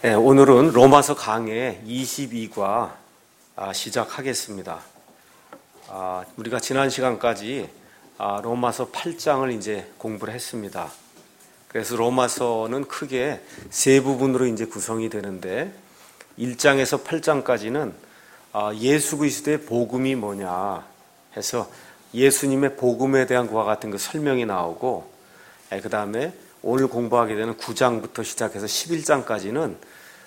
네, 오늘은 로마서 강해 22과 시작하겠습니다. 우리가 지난 시간까지 로마서 8장을 이제 공부를 했습니다. 그래서 로마서는 크게 세 부분으로 이제 구성이 되는데 1장에서 8장까지는 예수 그리스도의 복음이 뭐냐 해서 예수님의 복음에 대한 그와 같은 그 설명이 나오고, 그 다음에 오늘 공부하게 되는 9장부터 시작해서 11장까지는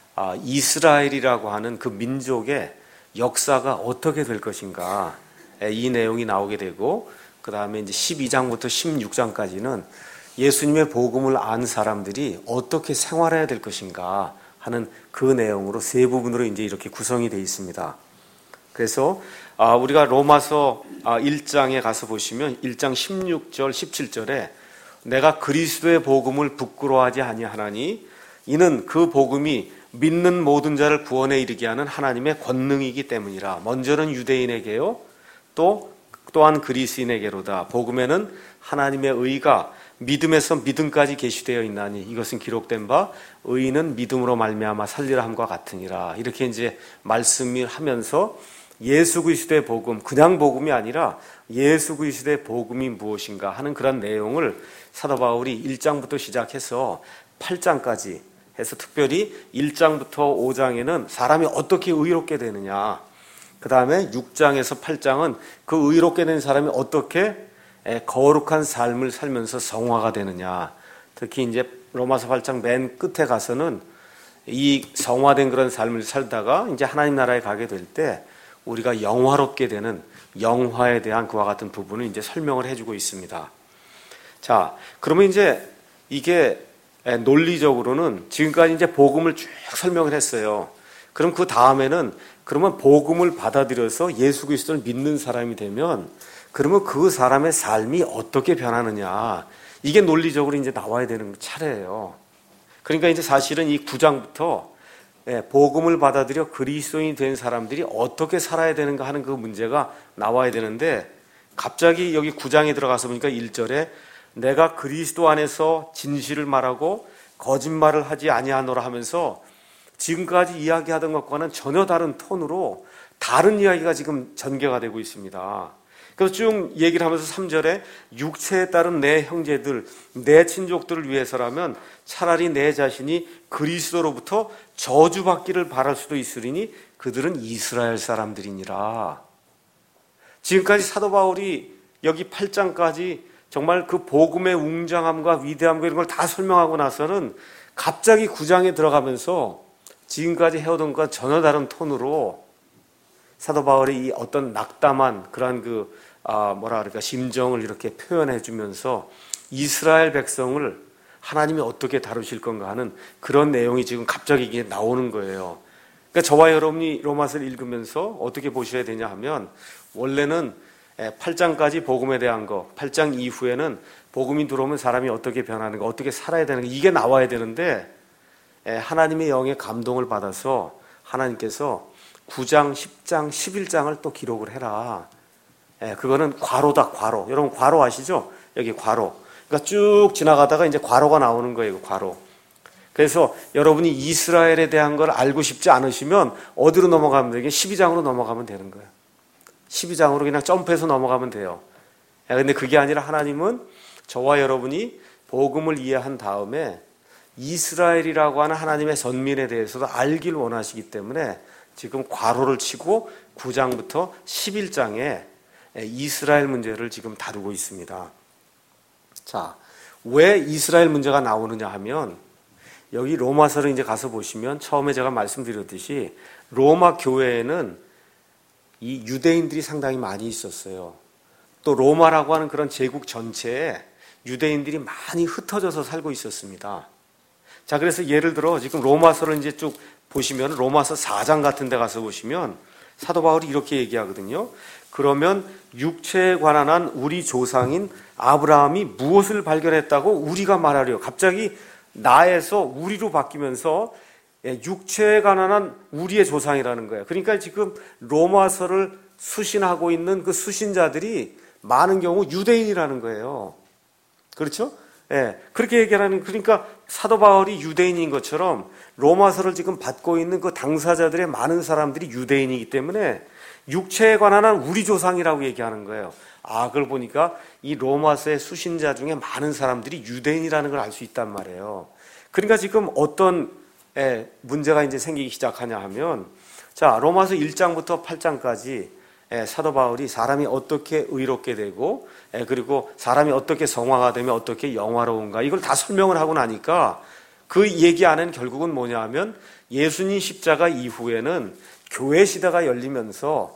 이스라엘이라고 하는 그 민족의 역사가 어떻게 될 것인가, 이 내용이 나오게 되고, 그 다음에 이제 12장부터 16장까지는 예수님의 복음을 안 사람들이 어떻게 생활해야 될 것인가 하는 그 내용으로 세 부분으로 이제 이렇게 구성이 되어 있습니다. 그래서 우리가 로마서 1장에 가서 보시면 1장 16절 17절에 내가 그리스도의 복음을 부끄러워하지 아니하나니 이는 그 복음이 믿는 모든 자를 구원에 이르게 하는 하나님의 권능이기 때문이라. 먼저는 유대인에게요, 또한 그리스인에게로다. 복음에는 하나님의 의가 믿음에서 믿음까지 계시되어 있나니 이것은 기록된 바 의인은 믿음으로 말미암아 살리라 함과 같으니라. 이렇게 이제 말씀을 하면서 예수 그리스도의 복음, 그냥 복음이 아니라 예수 그리스도의 복음이 무엇인가 하는 그런 내용을 사도 바울이 1장부터 시작해서 8장까지 해서, 특별히 1장부터 5장에는 사람이 어떻게 의롭게 되느냐, 그 다음에 6장에서 8장은 그 의롭게 된 사람이 어떻게 거룩한 삶을 살면서 성화가 되느냐. 특히 이제 로마서 8장 맨 끝에 가서는 이 성화된 그런 삶을 살다가 이제 하나님 나라에 가게 될 때 우리가 영화롭게 되는 영화에 대한 그와 같은 부분을 이제 설명을 해주고 있습니다. 자, 그러면 이제 이게 논리적으로는 지금까지 이제 복음을 쭉 설명을 했어요. 그럼 그 다음에는 그러면 복음을 받아들여서 예수 그리스도를 믿는 사람이 되면 그러면 그 사람의 삶이 어떻게 변하느냐, 이게 논리적으로 이제 나와야 되는 차례예요. 그러니까 이제 사실은 이 9장부터 복음을 받아들여 그리스도인이 된 사람들이 어떻게 살아야 되는가 하는 그 문제가 나와야 되는데, 갑자기 여기 9장에 들어가서 보니까 1절에 내가 그리스도 안에서 진실을 말하고 거짓말을 하지 아니하노라 하면서 지금까지 이야기하던 것과는 전혀 다른 톤으로 다른 이야기가 지금 전개가 되고 있습니다. 그래서 쭉 얘기를 하면서 3절에 육체에 따른 내 형제들, 내 친족들을 위해서라면 차라리 내 자신이 그리스도로부터 저주받기를 바랄 수도 있으리니 그들은 이스라엘 사람들이니라. 지금까지 사도 바울이 여기 8장까지 정말 그 복음의 웅장함과 위대함과 이런 걸 다 설명하고 나서는 갑자기 9장에 들어가면서 지금까지 해오던 것과 전혀 다른 톤으로 사도 바울이 이 어떤 낙담한 그러한 심정을 이렇게 표현해 주면서 이스라엘 백성을 하나님이 어떻게 다루실 건가 하는 그런 내용이 지금 갑자기 이게 나오는 거예요. 그러니까 저와 여러분이 로마서를 읽으면서 어떻게 보셔야 되냐 하면, 원래는 8장까지 복음에 대한 거, 8장 이후에는 복음이 들어오면 사람이 어떻게 변하는가, 어떻게 살아야 되는가, 이게 나와야 되는데 하나님의 영의 감동을 받아서 하나님께서 9장, 10장, 11장을 또 기록을 해라. 그거는 괄호다, 괄호. 여러분 괄호 아시죠? 여기 괄호. 그러니까 쭉 지나가다가 이제 괄호가 나오는 거예요, 괄호. 그래서 여러분이 이스라엘에 대한 걸 알고 싶지 않으시면 어디로 넘어가면 되게 12장으로 넘어가면 되는 거예요. 12장으로 그냥 점프해서 넘어가면 돼요. 근데 그게 아니라 하나님은 저와 여러분이 복음을 이해한 다음에 이스라엘이라고 하는 하나님의 선민에 대해서도 알길 원하시기 때문에 지금 괄호를 치고 9장부터 11장에 이스라엘 문제를 지금 다루고 있습니다. 자, 왜 이스라엘 문제가 나오느냐 하면, 여기 로마서를 이제 가서 보시면 처음에 제가 말씀드렸듯이 로마 교회에는 이 유대인들이 상당히 많이 있었어요. 또 로마라고 하는 그런 제국 전체에 유대인들이 많이 흩어져서 살고 있었습니다. 자, 그래서 예를 들어 지금 로마서를 이제 쭉 보시면 로마서 4장 같은 데 가서 보시면 사도 바울이 이렇게 얘기하거든요. 그러면 육체에 관한 한 우리 조상인 아브라함이 무엇을 발견했다고 우리가 말하려. 갑자기 나에서 우리로 바뀌면서 육체에 관한 한 우리의 조상이라는 거예요. 그러니까 지금 로마서를 수신하고 있는 그 수신자들이 많은 경우 유대인이라는 거예요. 그렇죠? 그렇게 얘기하는, 그러니까 사도 바울이 유대인인 것처럼 로마서를 지금 받고 있는 그 당사자들의 많은 사람들이 유대인이기 때문에 육체에 관한 한 우리 조상이라고 얘기하는 거예요. 그걸 보니까 이 로마서의 수신자 중에 많은 사람들이 유대인이라는 걸 알 수 있단 말이에요. 그러니까 지금 어떤 문제가 이제 생기기 시작하냐 하면, 자, 로마서 1장부터 8장까지 사도 바울이 사람이 어떻게 의롭게 되고, 그리고 사람이 어떻게 성화가 되면 어떻게 영화로운가, 이걸 다 설명을 하고 나니까 그 얘기 안에는 결국은 뭐냐 하면, 예수님 십자가 이후에는 교회 시대가 열리면서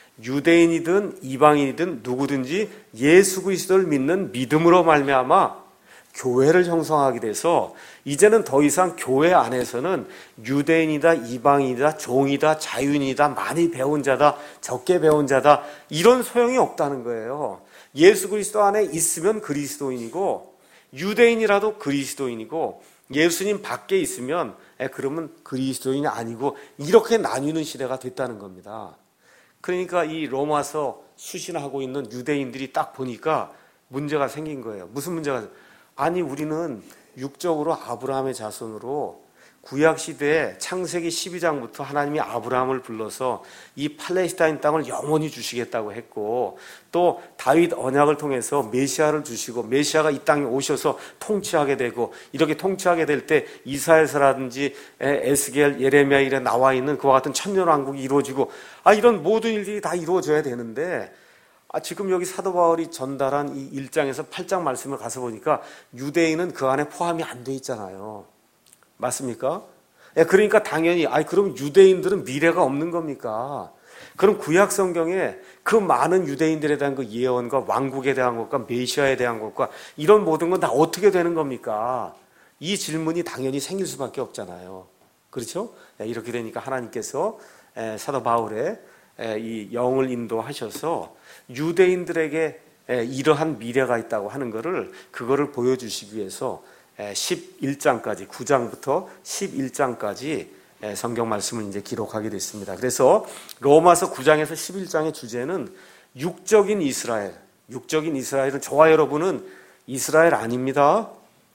유대인이든 이방인이든 누구든지 예수 그리스도를 믿는 믿음으로 말미암아 교회를 형성하게 돼서 이제는 더 이상 교회 안에서는 유대인이다, 이방인이다, 종이다, 자유인이다, 많이 배운 자다, 적게 배운 자다, 이런 소용이 없다는 거예요. 예수 그리스도 안에 있으면 그리스도인이고, 유대인이라도 그리스도인이고, 예수님 밖에 있으면 그러면 그리스도인이 아니고, 이렇게 나뉘는 시대가 됐다는 겁니다. 그러니까 이 로마서 수신하고 있는 유대인들이 딱 보니까 문제가 생긴 거예요. 무슨 문제가? 아니, 우리는 육적으로 아브라함의 자손으로 구약시대에 창세기 12장부터 하나님이 아브라함을 불러서 이 팔레스타인 땅을 영원히 주시겠다고 했고, 또 다윗 언약을 통해서 메시아를 주시고, 메시아가 이 땅에 오셔서 통치하게 되고, 이렇게 통치하게 될 때 이사야서라든지 에스겔, 예레미야 일에 나와 있는 그와 같은 천년왕국이 이루어지고, 이런 모든 일들이 다 이루어져야 되는데, 지금 여기 사도 바울이 전달한 이 1장에서 8장 말씀을 가서 보니까 유대인은 그 안에 포함이 안 돼 있잖아요. 맞습니까? 그러니까 당연히 그럼 유대인들은 미래가 없는 겁니까? 그럼 구약 성경에 그 많은 유대인들에 대한 그 예언과 왕국에 대한 것과 메시아에 대한 것과 이런 모든 건 다 어떻게 되는 겁니까? 이 질문이 당연히 생길 수밖에 없잖아요. 그렇죠? 이렇게 되니까 하나님께서 사도 바울의 이 영을 인도하셔서 유대인들에게 이러한 미래가 있다고 하는 것을, 그거를 보여주시기 위해서 11장까지, 9장부터 11장까지 성경 말씀을 이제 기록하게 됐습니다. 그래서 로마서 9장에서 11장의 주제는 육적인 이스라엘. 육적인 이스라엘은, 저와 여러분은 이스라엘 아닙니다.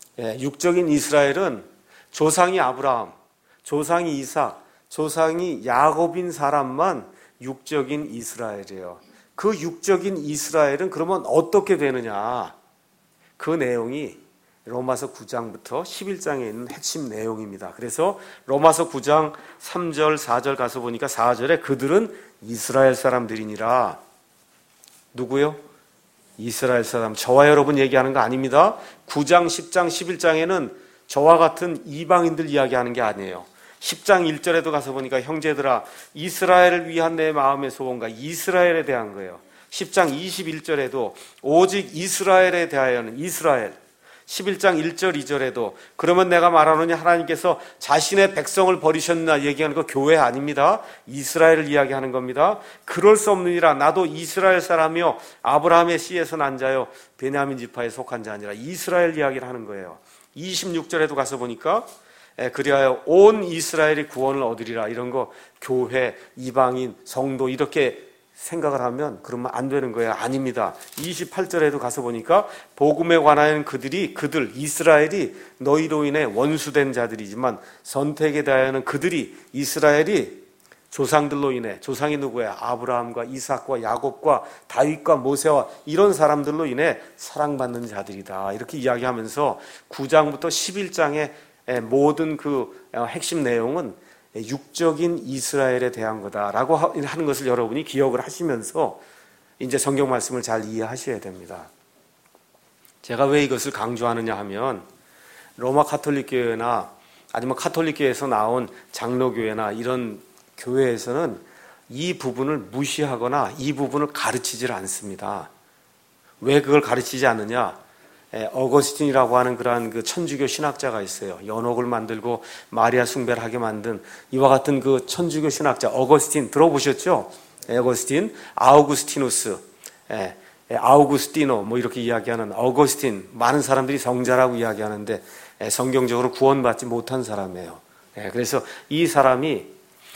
육적인 이스라엘은 조상이 아브라함, 조상이 이삭, 조상이 야곱인 사람만 육적인 이스라엘이에요. 그 육적인 이스라엘은 그러면 어떻게 되느냐? 그 내용이 로마서 9장부터 11장에 있는 핵심 내용입니다. 그래서 로마서 9장 3절, 4절 가서 보니까 4절에 그들은 이스라엘 사람들이니라. 누구요? 이스라엘 사람. 저와 여러분 얘기하는 거 아닙니다. 9장, 10장, 11장에는 저와 같은 이방인들 이야기하는 게 아니에요. 10장 1절에도 가서 보니까 형제들아 이스라엘을 위한 내 마음의 소원과 이스라엘에 대한 거예요. 10장 21절에도 오직 이스라엘에 대하여는 이스라엘. 11장 1절 2절에도 그러면 내가 말하노니 하나님께서 자신의 백성을 버리셨나 얘기하는 거 교회 아닙니다. 이스라엘을 이야기하는 겁니다. 그럴 수 없느니라. 나도 이스라엘 사람이요 아브라함의 씨에서 난 자요 베냐민 지파에 속한 자 아니라 이스라엘 이야기를 하는 거예요. 26절에도 가서 보니까 그리하여 온 이스라엘이 구원을 얻으리라. 이런 거 교회, 이방인, 성도 이렇게 생각을 하면 그러면 안 되는 거예요. 아닙니다. 28절에도 가서 보니까 복음에 관하여는 그들 이스라엘이 너희로 인해 원수된 자들이지만 선택에 대하여는 그들이 이스라엘이 조상들로 인해, 조상이 누구야? 아브라함과 이삭과 야곱과 다윗과 모세와 이런 사람들로 인해 사랑받는 자들이다. 이렇게 이야기하면서 9장부터 11장의 모든 그 핵심 내용은 육적인 이스라엘에 대한 거다라고 하는 것을 여러분이 기억을 하시면서 이제 성경 말씀을 잘 이해하셔야 됩니다. 제가 왜 이것을 강조하느냐 하면 로마 카톨릭 교회나 아니면 카톨릭 교회에서 나온 장로교회나 이런 교회에서는 이 부분을 무시하거나 이 부분을 가르치질 않습니다. 왜 그걸 가르치지 않느냐? 어거스틴이라고 하는 그러한 그 천주교 신학자가 있어요. 연옥을 만들고 마리아 숭배를 하게 만든 이와 같은 그 천주교 신학자 어거스틴 들어보셨죠? 어거스틴, 아우구스티누스, 아우구스티노 뭐 이렇게 이야기하는 어거스틴, 많은 사람들이 성자라고 이야기하는데 성경적으로 구원받지 못한 사람이에요. 그래서 이 사람이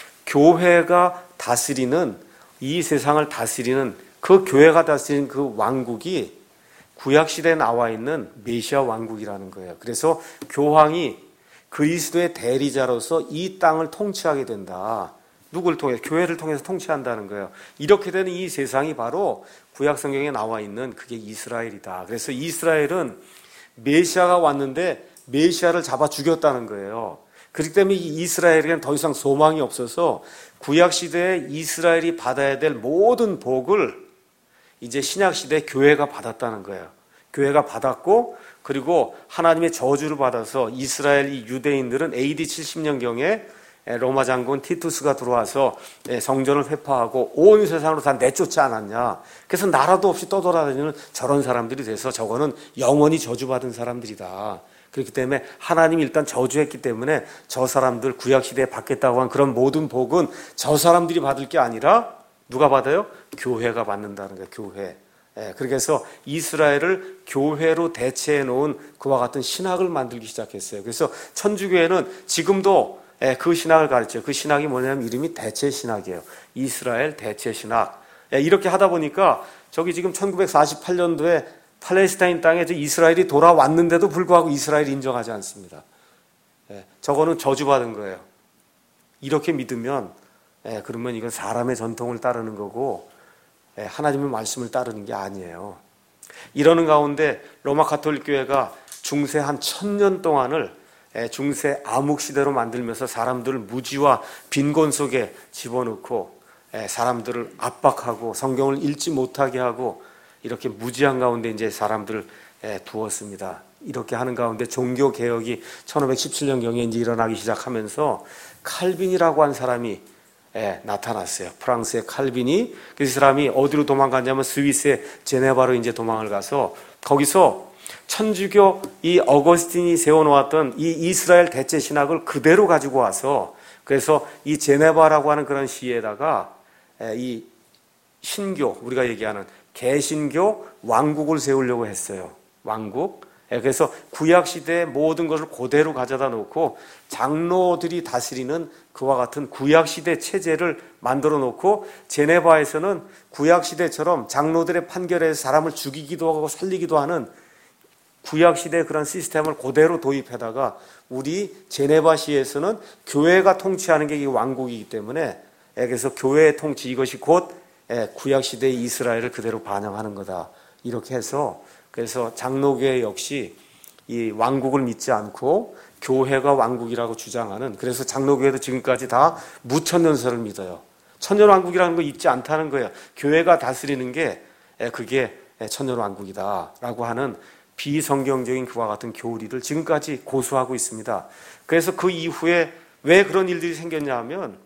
교회가 다스리는 이 세상을 다스리는 그 교회가 다스리는 그 왕국이 구약 시대에 나와 있는 메시아 왕국이라는 거예요. 그래서 교황이 그리스도의 대리자로서 이 땅을 통치하게 된다. 누구를 통해? 교회를 통해서 통치한다는 거예요. 이렇게 되는 이 세상이 바로 구약 성경에 나와 있는 그게 이스라엘이다. 그래서 이스라엘은 메시아가 왔는데 메시아를 잡아 죽였다는 거예요. 그렇기 때문에 이 이스라엘에게는 더 이상 소망이 없어서 구약 시대에 이스라엘이 받아야 될 모든 복을 이제 신약 시대 교회가 받았다는 거예요. 교회가 받았고, 그리고 하나님의 저주를 받아서 이스라엘 이 유대인들은 AD 70년경에 로마 장군 티투스가 들어와서 성전을 회파하고 온 세상으로 다 내쫓지 않았냐. 그래서 나라도 없이 떠돌아다니는 저런 사람들이 돼서 저거는 영원히 저주받은 사람들이다. 그렇기 때문에 하나님이 일단 저주했기 때문에 저 사람들 구약시대에 받겠다고 한 그런 모든 복은 저 사람들이 받을 게 아니라 누가 받아요? 교회가 받는다는 거예요. 교회. 그래서 이스라엘을 교회로 대체해 놓은 그와 같은 신학을 만들기 시작했어요. 그래서 천주교회는 지금도 그 신학을 가르쳐요. 그 신학이 뭐냐면 이름이 대체신학이에요. 이스라엘 대체신학. 이렇게 하다 보니까 저기 지금 1948년도에 팔레스타인 땅에 이스라엘이 돌아왔는데도 불구하고 이스라엘이 인정하지 않습니다. 저거는 저주받은 거예요. 이렇게 믿으면 그러면 이건 사람의 전통을 따르는 거고 하나님의 말씀을 따르는 게 아니에요. 이러는 가운데 로마 가톨릭 교회가 중세 한 1000년 동안을 중세 암흑시대로 만들면서 사람들을 무지와 빈곤 속에 집어넣고 사람들을 압박하고 성경을 읽지 못하게 하고 이렇게 무지한 가운데 이제 사람들을 두었습니다. 이렇게 하는 가운데 종교개혁이 1517년경에 이제 일어나기 시작하면서 칼빈이라고 한 사람이 나타났어요. 프랑스의 칼빈이. 그 사람이 어디로 도망갔냐면 스위스의 제네바로 이제 도망을 가서 거기서 천주교 이 어거스틴이 세워놓았던 이 이스라엘 대체 신학을 그대로 가지고 와서 그래서 이 제네바라고 하는 그런 시에다가 이 신교, 우리가 얘기하는 개신교 왕국을 세우려고 했어요. 왕국. 그래서 구약시대의 모든 것을 그대로 가져다 놓고 장로들이 다스리는 그와 같은 구약시대 체제를 만들어 놓고 제네바에서는 구약시대처럼 장로들의 판결에서 사람을 죽이기도 하고 살리기도 하는 구약시대의 그런 시스템을 그대로 도입해다가 우리 제네바시에서는 교회가 통치하는 게 이 왕국이기 때문에 그래서 교회의 통치 이것이 곧 구약시대의 이스라엘을 그대로 반영하는 거다. 이렇게 해서 그래서 장로교회 역시 이 왕국을 믿지 않고 교회가 왕국이라고 주장하는 그래서 장로교회도 지금까지 다 무천년설을 믿어요. 천년왕국이라는 거 있지 않다는 거예요. 교회가 다스리는 게 그게 천년왕국이다라고 하는 비성경적인 그와 같은 교리를 지금까지 고수하고 있습니다. 그래서 그 이후에 왜 그런 일들이 생겼냐 하면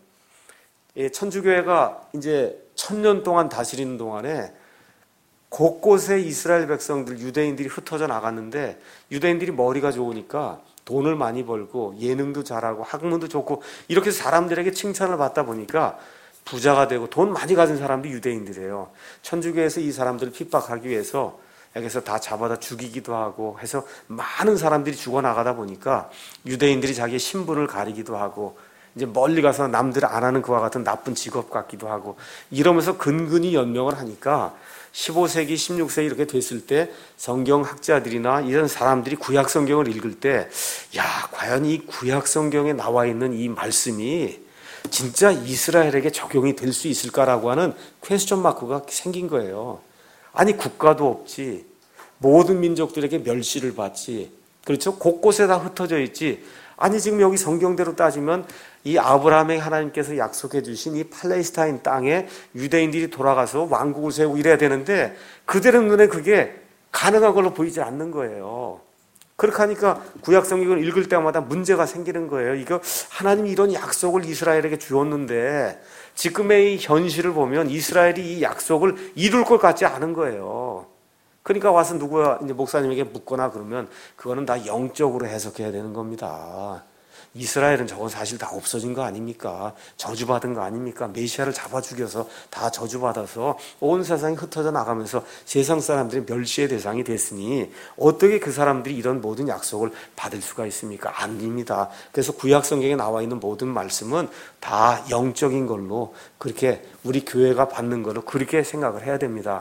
천주교회가 이제 1000년 동안 다스리는 동안에 곳곳에 이스라엘 백성들, 유대인들이 흩어져 나갔는데 유대인들이 머리가 좋으니까 돈을 많이 벌고 예능도 잘하고 학문도 좋고 이렇게 사람들에게 칭찬을 받다 보니까 부자가 되고 돈 많이 가진 사람도 유대인들이에요. 천주교에서 이 사람들을 핍박하기 위해서 여기서 다 잡아다 죽이기도 하고 해서 많은 사람들이 죽어나가다 보니까 유대인들이 자기의 신분을 가리기도 하고 이제 멀리 가서 남들 안 하는 그와 같은 나쁜 직업 같기도 하고 이러면서 근근히 연명을 하니까 15세기, 16세기 이렇게 됐을 때 성경학자들이나 이런 사람들이 구약 성경을 읽을 때 야, 과연 이 구약 성경에 나와 있는 이 말씀이 진짜 이스라엘에게 적용이 될 수 있을까라고 하는 퀘스천 마크가 생긴 거예요. 아니 국가도 없지, 모든 민족들에게 멸시를 받지, 그렇죠? 곳곳에 다 흩어져 있지. 아니 지금 여기 성경대로 따지면 이 아브라함의 하나님께서 약속해 주신 이 팔레스타인 땅에 유대인들이 돌아가서 왕국을 세우고 이래야 되는데 그들의 눈에 그게 가능한 걸로 보이지 않는 거예요. 그렇게 하니까 구약 성경을 읽을 때마다 문제가 생기는 거예요. 이거 하나님이 이런 약속을 이스라엘에게 주었는데 지금의 이 현실을 보면 이스라엘이 이 약속을 이룰 것 같지 않은 거예요. 그러니까 와서 누구야 이제 목사님에게 묻거나 그러면 그거는 다 영적으로 해석해야 되는 겁니다. 이스라엘은 저건 사실 다 없어진 거 아닙니까? 저주받은 거 아닙니까? 메시아를 잡아 죽여서 다 저주받아서 온 세상이 흩어져 나가면서 세상 사람들이 멸시의 대상이 됐으니 어떻게 그 사람들이 이런 모든 약속을 받을 수가 있습니까? 아닙니다. 그래서 구약 성경에 나와 있는 모든 말씀은 다 영적인 걸로 그렇게 우리 교회가 받는 걸로 그렇게 생각을 해야 됩니다.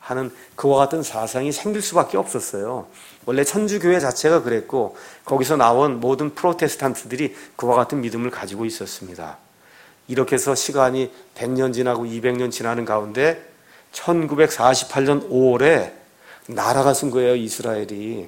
하는 그와 같은 사상이 생길 수밖에 없었어요. 원래 천주교회 자체가 그랬고 거기서 나온 모든 프로테스탄트들이 그와 같은 믿음을 가지고 있었습니다. 이렇게 해서 시간이 100년 지나고 200년 지나는 가운데 1948년 5월에 나라가 쓴 거예요. 이스라엘이.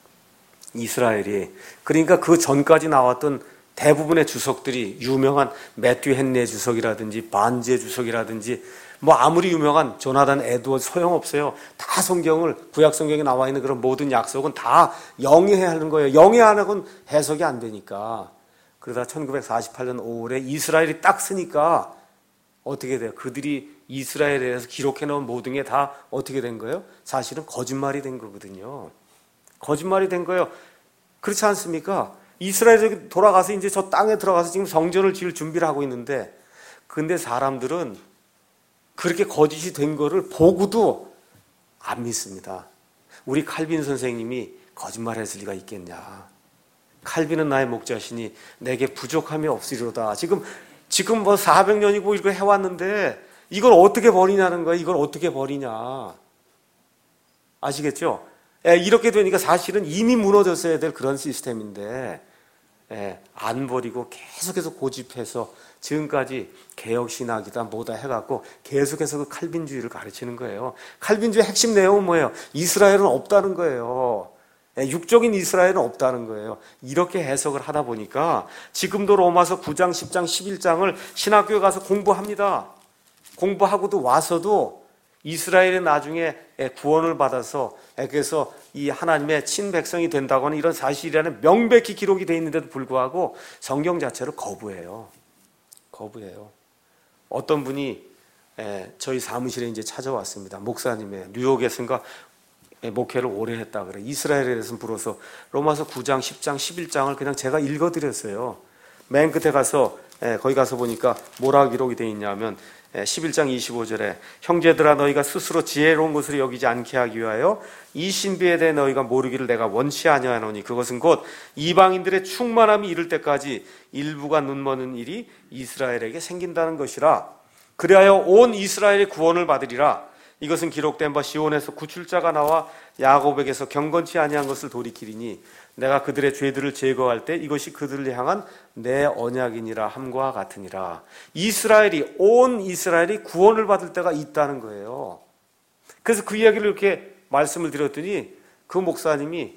그러니까 그 전까지 나왔던 대부분의 주석들이 유명한 매튜 헨리 주석이라든지 반제 주석이라든지 뭐 아무리 유명한 조나단 에드워드 소용없어요. 다 성경을 구약 성경에 나와 있는 그런 모든 약속은 다 영해야 하는 거예요. 영해 안 하고는 해석이 안 되니까. 그러다 1948년 5월에 이스라엘이 딱 쓰니까 어떻게 돼요? 그들이 이스라엘에 대해서 기록해 놓은 모든 게 다 어떻게 된 거예요? 사실은 거짓말이 된 거거든요. 거짓말이 된 거예요. 그렇지 않습니까? 이스라엘에 돌아가서 이제 저 땅에 들어가서 지금 성전을 지을 준비를 하고 있는데 근데 사람들은 그렇게 거짓이 된 거를 보고도 안 믿습니다. 우리 칼빈 선생님이 거짓말했을 리가 있겠냐. 칼빈은 나의 목자시니 내게 부족함이 없으리로다. 지금 뭐 400년이고 이거 해왔는데 이걸 어떻게 버리냐는 거예요. 이걸 어떻게 버리냐. 아시겠죠? 이렇게 되니까 사실은 이미 무너졌어야 될 그런 시스템인데 안 버리고 계속해서 고집해서 지금까지 개혁신학이다 뭐다 해갖고 계속해서 그 칼빈주의를 가르치는 거예요. 칼빈주의 핵심 내용은 뭐예요? 이스라엘은 없다는 거예요. 육적인 이스라엘은 없다는 거예요. 이렇게 해석을 하다 보니까 지금도 로마서 9장, 10장, 11장을 신학교에 가서 공부합니다. 공부하고도 와서도 이스라엘이 나중에 구원을 받아서 그래서 이 하나님의 친백성이 된다고 하는 이런 사실이라는 명백히 기록이 되어 있는데도 불구하고 성경 자체를 거부해요. 어떤 분이 저희 사무실에 이제 찾아왔습니다. 목사님의 뉴욕에선가 목회를 오래 했다 그래. 이스라엘에 대해서 불어서 로마서 9장, 10장, 11장을 그냥 제가 읽어드렸어요. 맨 끝에 가서 거기 가서 보니까 뭐라 기록이 되어 있냐면 11장 25절에 형제들아 너희가 스스로 지혜로운 것으로 여기지 않게 하기 위하여 이 신비에 대해 너희가 모르기를 내가 원치 아니하노니 그것은 곧 이방인들의 충만함이 이를 때까지 일부가 눈머는 일이 이스라엘에게 생긴다는 것이라. 그리하여 온 이스라엘의 구원을 받으리라. 이것은 기록된 바 시온에서 구출자가 나와 야곱에게서 경건치 아니한 것을 돌이키리니 내가 그들의 죄들을 제거할 때 이것이 그들을 향한 내 언약이니라 함과 같으니라. 온 이스라엘이 구원을 받을 때가 있다는 거예요. 그래서 그 이야기를 이렇게 말씀을 드렸더니 그 목사님이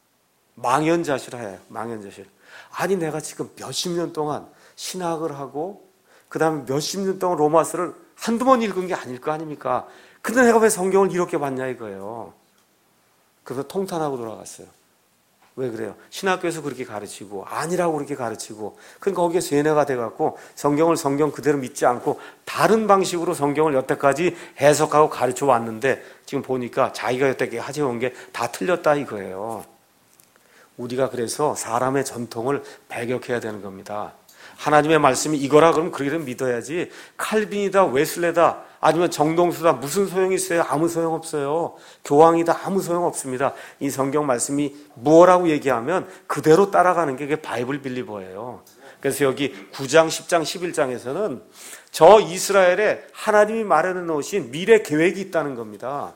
망연자실해요. 아니 내가 지금 몇십 년 동안 신학을 하고 그 다음에 몇십 년 동안 로마서를 한두 번 읽은 게 아닐 거 아닙니까? 근데 내가 왜 성경을 이렇게 봤냐 이거예요. 그래서 통탄하고 돌아갔어요. 왜 그래요? 신학교에서 그렇게 가르치고 아니라고 그렇게 가르치고 그러니까 거기에 세뇌가 돼갖고 성경을 성경 그대로 믿지 않고 다른 방식으로 성경을 여태까지 해석하고 가르쳐 왔는데 지금 보니까 자기가 여태까지 하져온 게 다 틀렸다 이거예요. 우리가 그래서 사람의 전통을 배격해야 되는 겁니다. 하나님의 말씀이 이거라 그러면 그렇게 믿어야지 칼빈이다 웨슬레다 아니면 정동수다 무슨 소용이 있어요? 아무 소용없어요. 교황이다 아무 소용없습니다. 이 성경 말씀이 뭐라고 얘기하면 그대로 따라가는 게 그게 바이블 빌리버예요. 그래서 여기 9장, 10장, 11장에서는 저 이스라엘에 하나님이 마련해 놓으신 미래 계획이 있다는 겁니다.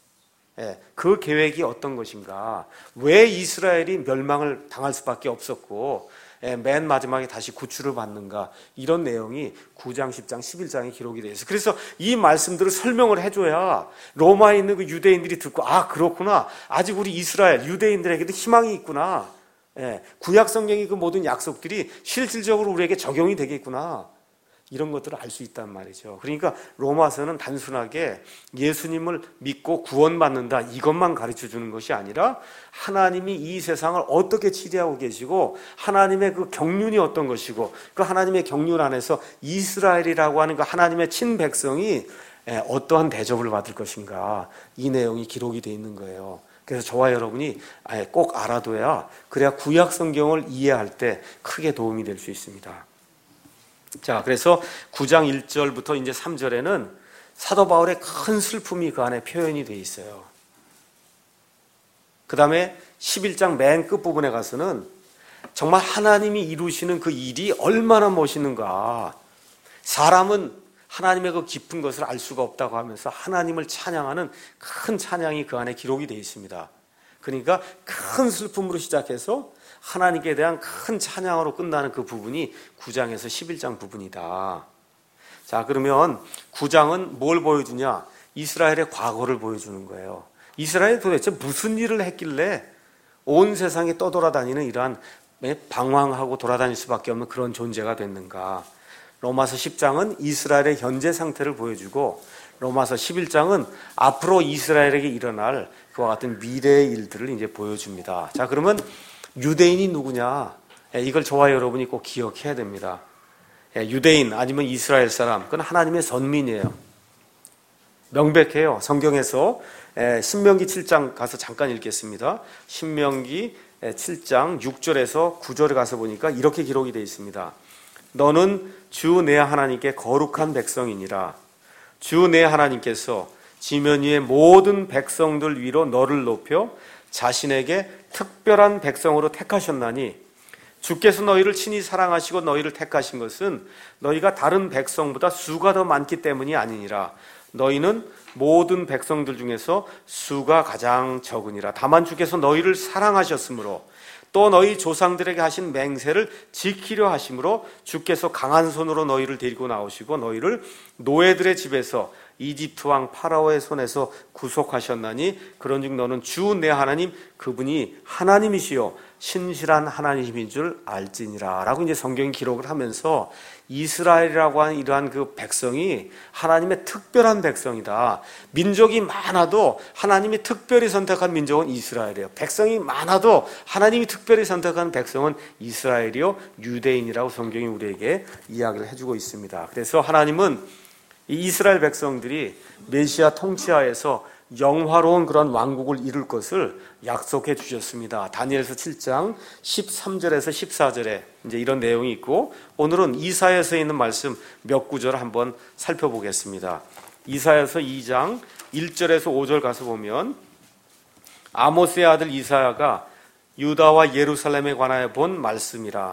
그 계획이 어떤 것인가? 왜 이스라엘이 멸망을 당할 수밖에 없었고 맨 마지막에 다시 구출을 받는가? 이런 내용이 9장, 10장, 11장에 기록이 되어 있어요. 그래서 이 말씀들을 설명을 해줘야 로마에 있는 그 유대인들이 듣고 아 그렇구나. 아직 우리 이스라엘 유대인들에게도 희망이 있구나. 구약 성경의 그 모든 약속들이 실질적으로 우리에게 적용이 되겠구나. 이런 것들을 알 수 있단 말이죠. 그러니까 로마서는 단순하게 예수님을 믿고 구원받는다 이것만 가르쳐 주는 것이 아니라 하나님이 이 세상을 어떻게 치리하고 계시고 하나님의 그 경륜이 어떤 것이고 그 하나님의 경륜 안에서 이스라엘이라고 하는 그 하나님의 친백성이 어떠한 대접을 받을 것인가 이 내용이 기록이 되어 있는 거예요. 그래서 저와 여러분이 꼭 알아둬야 그래야 구약 성경을 이해할 때 크게 도움이 될 수 있습니다. 자, 그래서 9장 1절부터 이제 3절에는 사도 바울의 큰 슬픔이 그 안에 표현이 되어 있어요. 그 다음에 11장 맨 끝부분에 가서는 정말 하나님이 이루시는 그 일이 얼마나 멋있는가. 사람은 하나님의 그 깊은 것을 알 수가 없다고 하면서 하나님을 찬양하는 큰 찬양이 그 안에 기록이 되어 있습니다. 그러니까 큰 슬픔으로 시작해서 하나님께 대한 큰 찬양으로 끝나는 그 부분이 9장에서 11장 부분이다. 자, 그러면 9장은 뭘 보여주냐? 이스라엘의 과거를 보여주는 거예요. 이스라엘이 도대체 무슨 일을 했길래 온 세상에 떠돌아다니는 이러한 방황하고 돌아다닐 수밖에 없는 그런 존재가 됐는가? 로마서 10장은 이스라엘의 현재 상태를 보여주고 로마서 11장은 앞으로 이스라엘에게 일어날 그와 같은 미래의 일들을 이제 보여줍니다. 자, 그러면 유대인이 누구냐? 이걸 저와 여러분이 꼭 기억해야 됩니다. 유대인 아니면 이스라엘 사람, 그건 하나님의 선민이에요. 명백해요. 성경에서 신명기 7장 가서 잠깐 읽겠습니다. 신명기 7장 6절에서 9절에 가서 보니까 이렇게 기록이 되어 있습니다. 너는 주 내 하나님께 거룩한 백성이니라. 주 내 하나님께서 지면 위의 모든 백성들 위로 너를 높여 자신에게 특별한 백성으로 택하셨나니 주께서 너희를 친히 사랑하시고 너희를 택하신 것은 너희가 다른 백성보다 수가 더 많기 때문이 아니니라. 너희는 모든 백성들 중에서 수가 가장 적으니라. 다만 주께서 너희를 사랑하셨으므로 또 너희 조상들에게 하신 맹세를 지키려 하심으로 주께서 강한 손으로 너희를 데리고 나오시고 너희를 노예들의 집에서 이집트 왕 파라오의 손에서 구속하셨나니 그런즉 너는 주 내 하나님 그분이 하나님이시요 신실한 하나님인 줄 알지니라 라고 이제 성경이 기록을 하면서 이스라엘이라고 하는 이러한 그 백성이 하나님의 특별한 백성이다. 민족이 많아도 하나님이 특별히 선택한 민족은 이스라엘이에요. 백성이 많아도 하나님이 특별히 선택한 백성은 이스라엘이요 유대인이라고 성경이 우리에게 이야기를 해주고 있습니다. 그래서 하나님은 이 이스라엘 백성들이 메시아 통치하에서 영화로운 그런 왕국을 이룰 것을 약속해 주셨습니다. 다니엘서 7장 13절에서 14절에 이제 이런 내용이 있고 오늘은 이사야서에 있는 말씀 몇 구절을 한번 살펴보겠습니다. 이사야서 2장 1절에서 5절 가서 보면 아모스의 아들 이사야가 유다와 예루살렘에 관하여 본 말씀이라.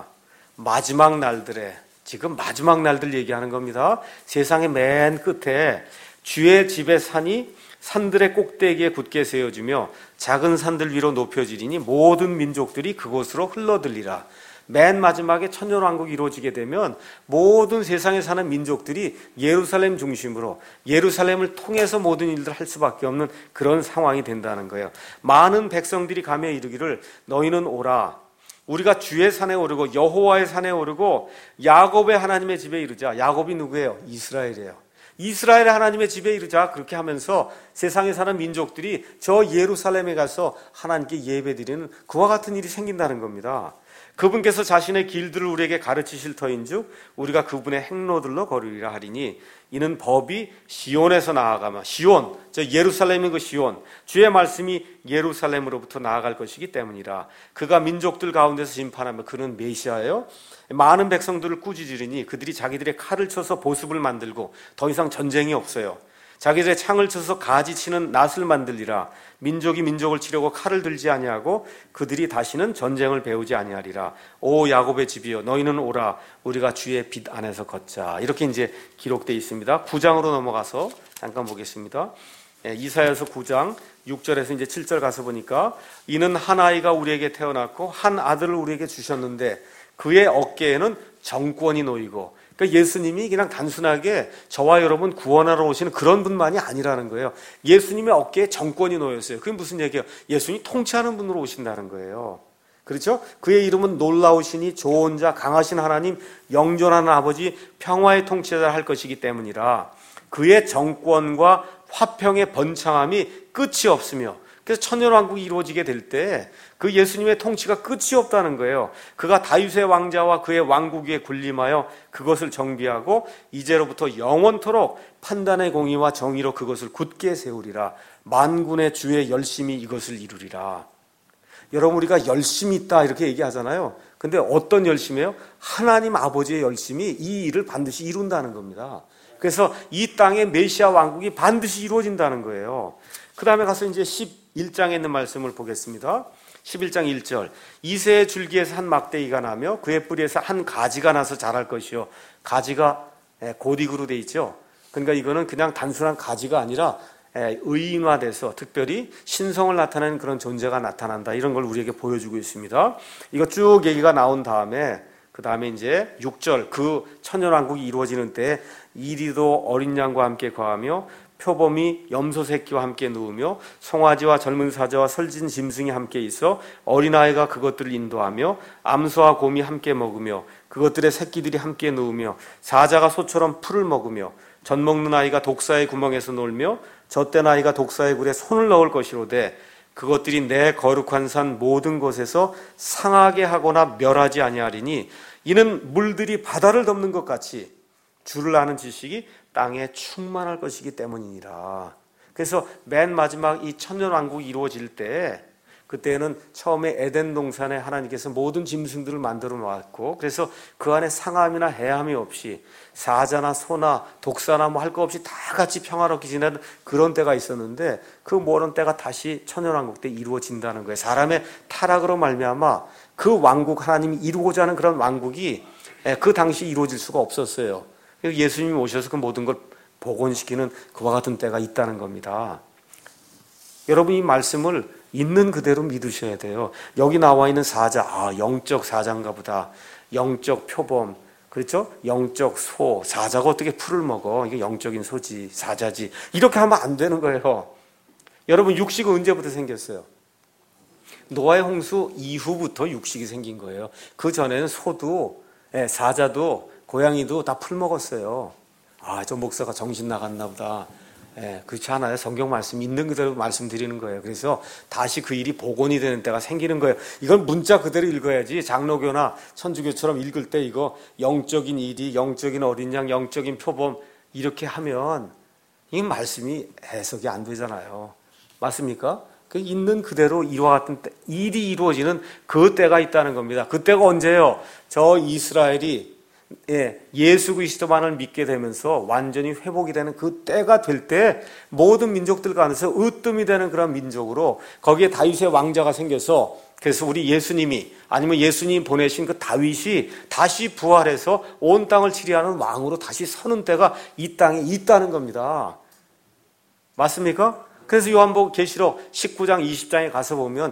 마지막 날들에, 지금 마지막 날들 얘기하는 겁니다. 세상의 맨 끝에 주의 집의 산이 산들의 꼭대기에 굳게 세워지며 작은 산들 위로 높여지리니 모든 민족들이 그곳으로 흘러들리라. 맨 마지막에 천년왕국이 이루어지게 되면 모든 세상에 사는 민족들이 예루살렘 중심으로 예루살렘을 통해서 모든 일들을 할 수밖에 없는 그런 상황이 된다는 거예요. 많은 백성들이 가며 이르기를 너희는 오라. 우리가 주의 산에 오르고 여호와의 산에 오르고 야곱의 하나님의 집에 이르자. 야곱이 누구예요? 이스라엘이에요. 이스라엘의 하나님의 집에 이르자. 그렇게 하면서 세상에 사는 민족들이 저 예루살렘에 가서 하나님께 예배드리는 그와 같은 일이 생긴다는 겁니다. 그분께서 자신의 길들을 우리에게 가르치실 터인즉 우리가 그분의 행로들로 걸으리라 하리니 이는 법이 시온에서 나아가며 시온, 저 예루살렘의 그 시온, 주의 말씀이 예루살렘으로부터 나아갈 것이기 때문이라. 그가 민족들 가운데서 심판하며 그는 메시아예요. 많은 백성들을 꾸짖으리니 그들이 자기들의 칼을 쳐서 보습을 만들고 더 이상 전쟁이 없어요. 자기들의 창을 쳐서 가지치는 낫을 만들리라. 민족이 민족을 치려고 칼을 들지 아니하고 그들이 다시는 전쟁을 배우지 아니하리라. 오 야곱의 집이여 너희는 오라. 우리가 주의 빛 안에서 걷자. 이렇게 이제 기록되어 있습니다. 9장으로 넘어가서 잠깐 보겠습니다. 이사야서 9장 6절에서 이제 7절 가서 보니까 이는 한 아이가 우리에게 태어났고 한 아들을 우리에게 주셨는데 그의 어깨에는 정권이 놓이고, 그러니까 예수님이 그냥 단순하게 저와 여러분 구원하러 오시는 그런 분만이 아니라는 거예요. 예수님의 어깨에 정권이 놓였어요. 그게 무슨 얘기예요? 예수님이 통치하는 분으로 오신다는 거예요. 그렇죠? 그의 이름은 놀라우시니 좋은 자, 강하신 하나님, 영존하는 아버지, 평화의 통치자를 할 것이기 때문이라. 그의 정권과 화평의 번창함이 끝이 없으며, 그래서 천년왕국이 이루어지게 될 때 그 예수님의 통치가 끝이 없다는 거예요. 그가 다윗의 왕자와 그의 왕국 위에 군림하여 그것을 정비하고 이제로부터 영원토록 판단의 공의와 정의로 그것을 굳게 세우리라. 만군의 주의 열심히 이것을 이루리라. 여러분 우리가 열심히 있다 이렇게 얘기하잖아요. 근데 어떤 열심이에요? 하나님 아버지의 열심이 이 일을 반드시 이룬다는 겁니다. 그래서 이 땅의 메시아 왕국이 반드시 이루어진다는 거예요. 그 다음에 가서 이제 11장에 있는 말씀을 보겠습니다. 11장 1절 이새의 줄기에서 한 막대기가 나며 그의 뿌리에서 한 가지가 나서 자랄 것이요. 가지가 고딕으로 돼 있죠. 그러니까 이거는 그냥 단순한 가지가 아니라 의인화돼서 특별히 신성을 나타내는 그런 존재가 나타난다. 이런 걸 우리에게 보여주고 있습니다. 이거 쭉 얘기가 나온 다음에 그 다음에 이제 6절 그 천년왕국이 이루어지는 때 이리도 어린 양과 함께 거하며 표범이 염소 새끼와 함께 누우며 송아지와 젊은 사자와 설진 짐승이 함께 있어 어린아이가 그것들을 인도하며 암소와 곰이 함께 먹으며 그것들의 새끼들이 함께 누우며 사자가 소처럼 풀을 먹으며 젖 먹는 아이가 독사의 구멍에서 놀며 젖된 아이가 독사의 굴에 손을 넣을 것이로되 그것들이 내 거룩한 산 모든 곳에서 상하게 하거나 멸하지 아니하리니 이는 물들이 바다를 덮는 것 같이 주를 아는 지식이 땅에 충만할 것이기 때문이니라. 그래서 맨 마지막 이 천년왕국이 이루어질 때 그때는 처음에 에덴 동산에 하나님께서 모든 짐승들을 만들어 놓았고 그래서 그 안에 상함이나 해함이 없이 사자나 소나 독사나 뭐 할 거 없이 다 같이 평화롭게 지내는 그런 때가 있었는데 그 모든 때가 다시 천년왕국 때 이루어진다는 거예요. 사람의 타락으로 말미암아 그 왕국 하나님이 이루고자 하는 그런 왕국이 그 당시 이루어질 수가 없었어요. 예수님이 오셔서 그 모든 걸 복원시키는 그와 같은 때가 있다는 겁니다. 여러분 이 말씀을 있는 그대로 믿으셔야 돼요. 여기 나와 있는 사자, 영적 사자인가 보다. 영적 표범, 그렇죠? 영적 소, 사자가 어떻게 풀을 먹어? 이게 영적인 소지, 사자지. 이렇게 하면 안 되는 거예요. 여러분 육식은 언제부터 생겼어요? 노아의 홍수 이후부터 육식이 생긴 거예요. 그 전에는 소도, 사자도, 고양이도 다 풀 먹었어요. 저 목사가 정신 나갔나 보다. 그렇지 않아요. 성경 말씀 있는 그대로 말씀드리는 거예요. 그래서 다시 그 일이 복원이 되는 때가 생기는 거예요. 이건 문자 그대로 읽어야지 장로교나 천주교처럼 읽을 때 이거 영적인 일이, 영적인 어린 양, 영적인 표범 이렇게 하면 이 말씀이 해석이 안 되잖아요. 맞습니까? 그 있는 그대로 이와 같은 때, 일이 이루어지는 그 때가 있다는 겁니다. 그 때가 언제예요? 저 이스라엘이 예수 그리스도만을 믿게 되면서 완전히 회복이 되는 그 때가 될 때 모든 민족들 가운데서 으뜸이 되는 그런 민족으로 거기에 다윗의 왕자가 생겨서 그래서 우리 예수님이 아니면 예수님이 보내신 그 다윗이 다시 부활해서 온 땅을 치리하는 왕으로 다시 서는 때가 이 땅에 있다는 겁니다. 맞습니까? 그래서 요한복음 계시록 19장 20장에 가서 보면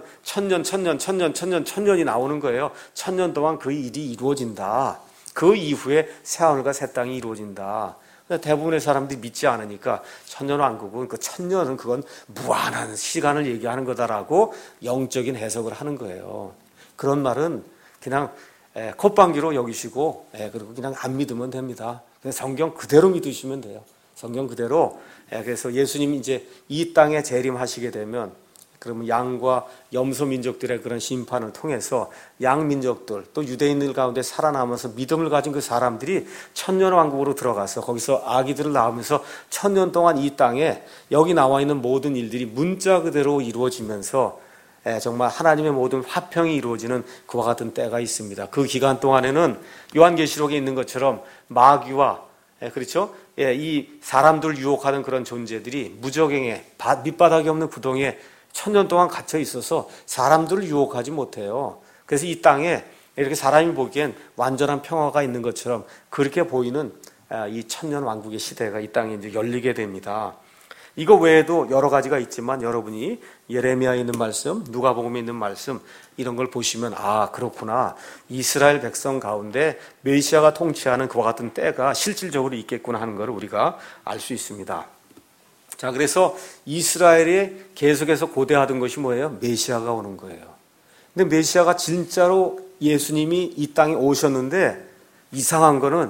천년이 나오는 거예요. 1000년 동안 그 일이 이루어진다. 그 이후에 새하늘과 새 땅이 이루어진다. 대부분의 사람들이 믿지 않으니까 천년왕국은 그 천년은 그건 무한한 시간을 얘기하는 거다라고 영적인 해석을 하는 거예요. 그런 말은 그냥 콧방귀로 여기시고 그리고 그냥 안 믿으면 됩니다. 그냥 성경 그대로 믿으시면 돼요. 성경 그대로. 그래서 예수님이 이제 이 땅에 재림하시게 되면 그러면 양과 염소 민족들의 그런 심판을 통해서 양 민족들 또 유대인들 가운데 살아남아서 믿음을 가진 그 사람들이 천년왕국으로 들어가서 거기서 아기들을 낳으면서 1000년 동안 이 땅에 여기 나와 있는 모든 일들이 문자 그대로 이루어지면서 정말 하나님의 모든 화평이 이루어지는 그와 같은 때가 있습니다. 그 기간 동안에는 요한계시록에 있는 것처럼 마귀와 그렇죠? 이 사람들을 유혹하는 그런 존재들이 무적행에 밑바닥이 없는 구덩이에 1000년 동안 갇혀 있어서 사람들을 유혹하지 못해요. 그래서 이 땅에 이렇게 사람이 보기엔 완전한 평화가 있는 것처럼 그렇게 보이는 이 1000년 왕국의 시대가 이 땅에 이제 열리게 됩니다. 이거 외에도 여러 가지가 있지만 여러분이 예레미야에 있는 말씀, 누가복음에 있는 말씀 이런 걸 보시면 그렇구나. 이스라엘 백성 가운데 메시아가 통치하는 그와 같은 때가 실질적으로 있겠구나 하는 걸 우리가 알 수 있습니다. 자, 그래서 이스라엘이 계속해서 고대하던 것이 뭐예요? 메시아가 오는 거예요. 근데 메시아가 진짜로 예수님이 이 땅에 오셨는데 이상한 거는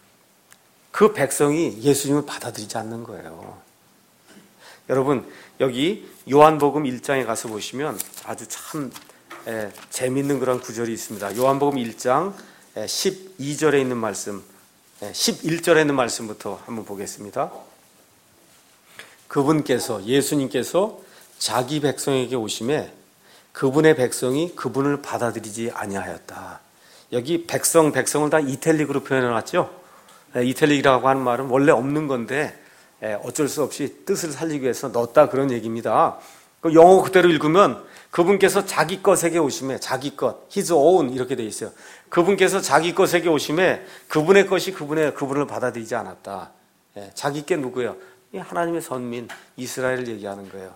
그 백성이 예수님을 받아들이지 않는 거예요. 여러분, 여기 요한복음 1장에 가서 보시면 아주 참 재밌는 그런 구절이 있습니다. 요한복음 1장 12절에 있는 말씀, 11절에 있는 말씀부터 한번 보겠습니다. 그분께서 예수님께서 자기 백성에게 오심에 그분의 백성이 그분을 받아들이지 아니하였다. 여기 백성을 다 이탈릭으로 표현해놨죠. 이탈릭이라고 하는 말은 원래 없는 건데 어쩔 수 없이 뜻을 살리기 위해서 넣었다 그런 얘기입니다. 영어 그대로 읽으면 그분께서 자기 것에게 오심에 자기 것, his own 이렇게 돼 있어요. 그분께서 자기 것에게 오심에 그분의 것이 그분을 받아들이지 않았다. 자기 게 누구예요? 이 하나님의 선민 이스라엘을 얘기하는 거예요.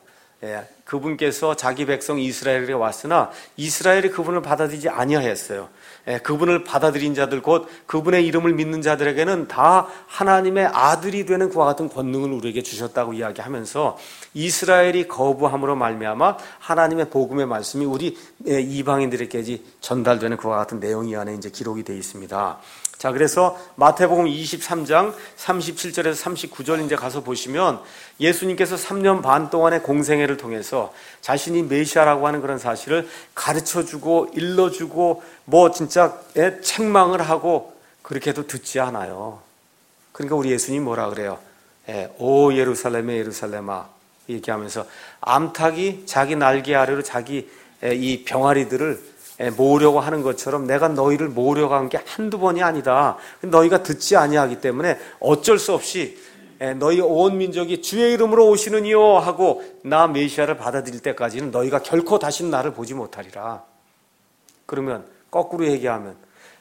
그분께서 자기 백성 이스라엘에 왔으나 이스라엘이 그분을 받아들이지 아니하였어요. 그분을 받아들인 자들 곧 그분의 이름을 믿는 자들에게는 다 하나님의 아들이 되는 그와 같은 권능을 우리에게 주셨다고 이야기하면서 이스라엘이 거부함으로 말미암아 하나님의 복음의 말씀이 우리 이방인들에게 전달되는 그와 같은 내용이 안에 이제 기록이 되어 있습니다. 자, 그래서 마태복음 23장 37절에서 39절 이제 가서 보시면 예수님께서 3년 반 동안의 공생애를 통해서 자신이 메시아라고 하는 그런 사실을 가르쳐주고 일러주고 뭐 진짜 책망을 하고 그렇게도 듣지 않아요. 그러니까 우리 예수님 뭐라 그래요? 오 예루살렘의 예루살렘아 얘기하면서 암탉이 자기 날개 아래로 자기 이 병아리들을 모으려고 하는 것처럼 내가 너희를 모으려고 한 게 한두 번이 아니다. 너희가 듣지 아니하기 때문에 어쩔 수 없이 너희 온 민족이 주의 이름으로 오시는 이요 하고 나 메시아를 받아들일 때까지는 너희가 결코 다시 나를 보지 못하리라. 그러면 거꾸로 얘기하면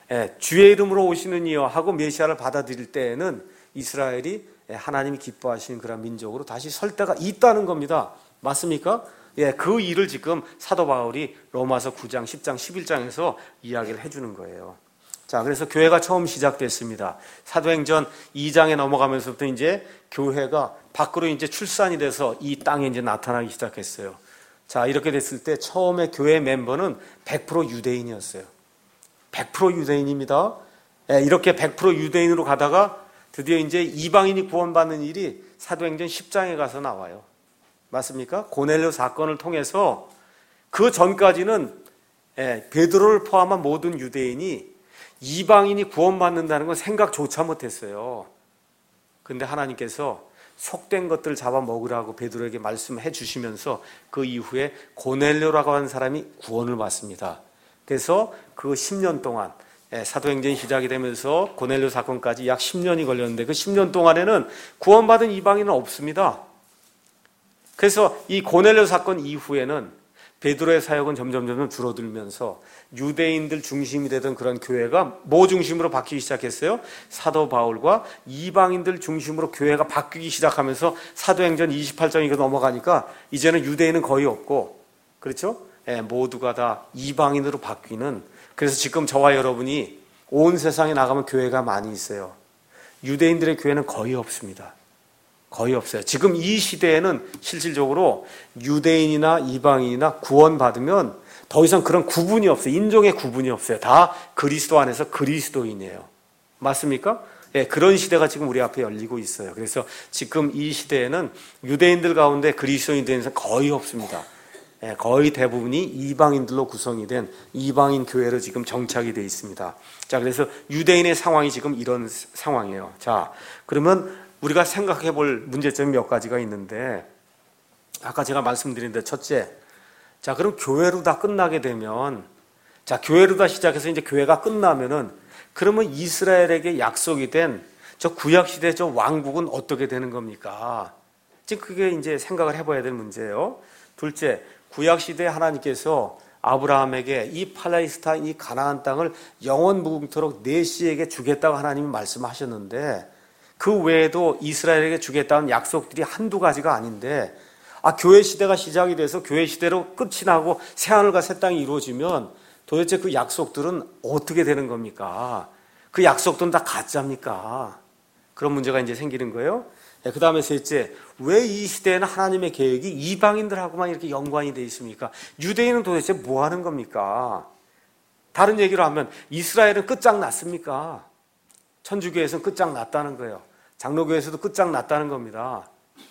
주의 이름으로 오시는 이요 하고 메시아를 받아들일 때에는 이스라엘이 하나님이 기뻐하시는 그런 민족으로 다시 설 때가 있다는 겁니다. 맞습니까? 그 일을 지금 사도 바울이 로마서 9장, 10장, 11장에서 이야기를 해주는 거예요. 자, 그래서 교회가 처음 시작됐습니다. 사도행전 2장에 넘어가면서부터 이제 교회가 밖으로 이제 출산이 돼서 이 땅에 이제 나타나기 시작했어요. 자, 이렇게 됐을 때 처음에 교회 멤버는 100% 유대인이었어요. 100% 유대인입니다. 이렇게 100% 유대인으로 가다가 드디어 이제 이방인이 구원받는 일이 사도행전 10장에 가서 나와요. 맞습니까? 고넬료 사건을 통해서 그 전까지는 베드로를 포함한 모든 유대인이 이방인이 구원받는다는 건 생각조차 못했어요. 그런데 하나님께서 속된 것들을 잡아먹으라고 베드로에게 말씀해 주시면서 그 이후에 고넬료라고 하는 사람이 구원을 받습니다. 그래서 그 10년 동안 사도행전이 시작이 되면서 고넬료 사건까지 약 10년이 걸렸는데 그 10년 동안에는 구원받은 이방인은 없습니다. 그래서 이 고넬료 사건 이후에는 베드로의 사역은 점점 줄어들면서 유대인들 중심이 되던 그런 교회가 뭐 중심으로 바뀌기 시작했어요? 사도 바울과 이방인들 중심으로 교회가 바뀌기 시작하면서 사도행전 28장이 넘어가니까 이제는 유대인은 거의 없고, 그렇죠? 모두가 다 이방인으로 바뀌는. 그래서 지금 저와 여러분이 온 세상에 나가면 교회가 많이 있어요. 유대인들의 교회는 거의 없습니다. 거의 없어요. 지금 이 시대에는 실질적으로 유대인이나 이방인이나 구원받으면 더 이상 그런 구분이 없어요. 인종의 구분이 없어요. 다 그리스도 안에서 그리스도인이에요. 맞습니까? 그런 시대가 지금 우리 앞에 열리고 있어요. 그래서 지금 이 시대에는 유대인들 가운데 그리스도인 된 사람 거의 없습니다. 거의 대부분이 이방인들로 구성이 된 이방인 교회로 지금 정착이 되어 있습니다. 자, 그래서 유대인의 상황이 지금 이런 상황이에요. 자, 그러면 우리가 생각해 볼 문제점이 몇 가지가 있는데, 아까 제가 말씀드린 데 첫째, 자, 그럼 교회로 다 끝나게 되면, 자, 교회로 다 시작해서 이제 교회가 끝나면은, 그러면 이스라엘에게 약속이 된 저 구약시대 저 왕국은 어떻게 되는 겁니까? 지금 그게 이제 생각을 해봐야 될 문제예요. 둘째, 구약시대에 하나님께서 아브라함에게 이 팔레스타인, 이 가나안 땅을 영원 무궁토록 네 씨에게 주겠다고 하나님이 말씀하셨는데, 그 외에도 이스라엘에게 주겠다는 약속들이 한두 가지가 아닌데, 교회 시대가 시작이 돼서 교회 시대로 끝이 나고 새하늘과 새 땅이 이루어지면 도대체 그 약속들은 어떻게 되는 겁니까? 그 약속들은 다 가짜입니까? 그런 문제가 이제 생기는 거예요. 그 다음에 셋째, 왜 이 시대에는 하나님의 계획이 이방인들하고만 이렇게 연관이 되어 있습니까? 유대인은 도대체 뭐 하는 겁니까? 다른 얘기로 하면 이스라엘은 끝장났습니까? 천주교에서는 끝장났다는 거예요. 장로교에서도 끝장났다는 겁니다.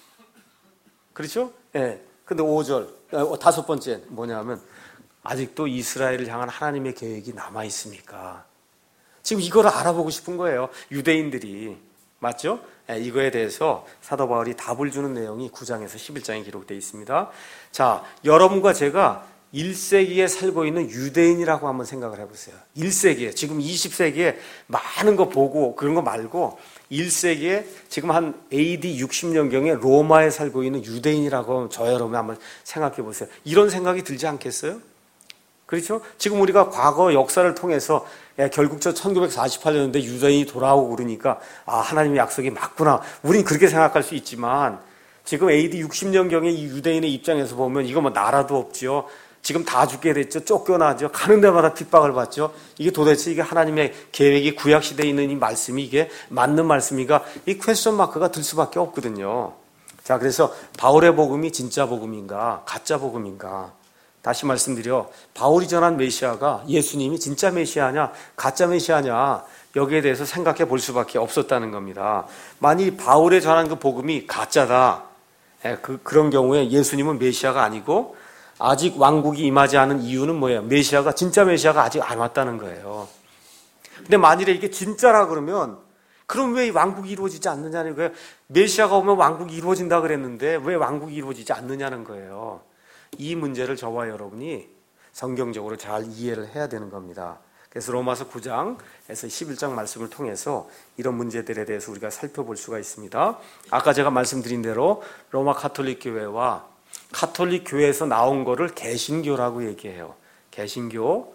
그렇죠? 근데 5절, 다섯 번째 뭐냐면 아직도 이스라엘을 향한 하나님의 계획이 남아 있습니까? 지금 이걸 알아보고 싶은 거예요. 유대인들이. 맞죠? 이거에 대해서 사도 바울이 답을 주는 내용이 9장에서 11장에 기록되어 있습니다. 자, 여러분과 제가 1세기에 살고 있는 유대인이라고 한번 생각을 해보세요. 1세기에, 지금 20세기에 많은 거 보고 그런 거 말고 1세기에 지금 한 AD 60년경에 로마에 살고 있는 유대인이라고 저 여러분 한번 생각해 보세요. 이런 생각이 들지 않겠어요? 그렇죠? 지금 우리가 과거 역사를 통해서 결국 저 1948년인데 유대인이 돌아오고 그러니까 하나님의 약속이 맞구나. 우린 그렇게 생각할 수 있지만 지금 AD 60년경의 이 유대인의 입장에서 보면 이거 뭐 나라도 없지요. 지금 다 죽게 됐죠. 쫓겨나죠. 가는 데마다 핍박을 받죠. 이게 도대체 이게 하나님의 계획이 구약시대에 있는 이 말씀이 이게 맞는 말씀인가? 이 퀘스천 마크가 들 수밖에 없거든요. 자, 그래서 바울의 복음이 진짜 복음인가? 가짜 복음인가? 다시 말씀드려, 바울이 전한 메시아가 예수님이 진짜 메시아냐 가짜 메시아냐, 여기에 대해서 생각해 볼 수밖에 없었다는 겁니다. 만일 바울의 전한 그 복음이 가짜다, 그런 경우에 예수님은 메시아가 아니고 아직 왕국이 임하지 않은 이유는 뭐예요? 메시아가, 진짜 메시아가 아직 안 왔다는 거예요. 근데 만일에 이게 진짜라 그러면 그럼 왜 왕국이 이루어지지 않느냐는 거예요. 메시아가 오면 왕국이 이루어진다 그랬는데 왜 왕국이 이루어지지 않느냐는 거예요. 이 문제를 저와 여러분이 성경적으로 잘 이해를 해야 되는 겁니다. 그래서 로마서 9장에서 11장 말씀을 통해서 이런 문제들에 대해서 우리가 살펴볼 수가 있습니다. 아까 제가 말씀드린 대로 로마 카톨릭 교회와 카톨릭 교회에서 나온 거를 개신교라고 얘기해요. 개신교.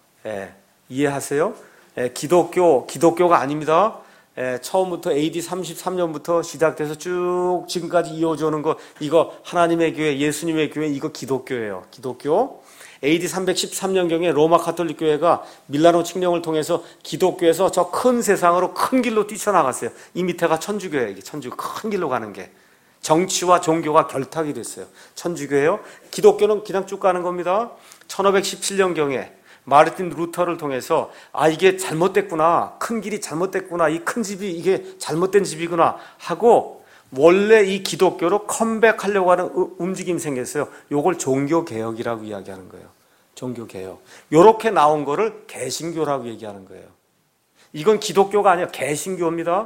이해하세요? 기독교가 아닙니다. 처음부터 AD 33년부터 시작돼서 쭉 지금까지 이어져 오는 거, 이거 하나님의 교회, 예수님의 교회, 이거 기독교예요. 기독교. AD 313년경에 로마 카톨릭 교회가 밀라노 칙령을 통해서 기독교에서 저 큰 세상으로 큰 길로 뛰쳐나갔어요. 이 밑에가 천주교예요. 이게 천주교 큰 길로 가는 게. 정치와 종교가 결탁이 됐어요. 천주교예요. 기독교는 그냥 쭉 가는 겁니다. 1517년경에 마르틴 루터를 통해서 이게 잘못됐구나, 큰 길이 잘못됐구나, 이 큰 집이 이게 잘못된 집이구나 하고 원래 이 기독교로 컴백하려고 하는 움직임이 생겼어요. 요걸 종교개혁이라고 이야기하는 거예요. 종교개혁. 요렇게 나온 거를 개신교라고 얘기하는 거예요. 이건 기독교가 아니라 개신교입니다.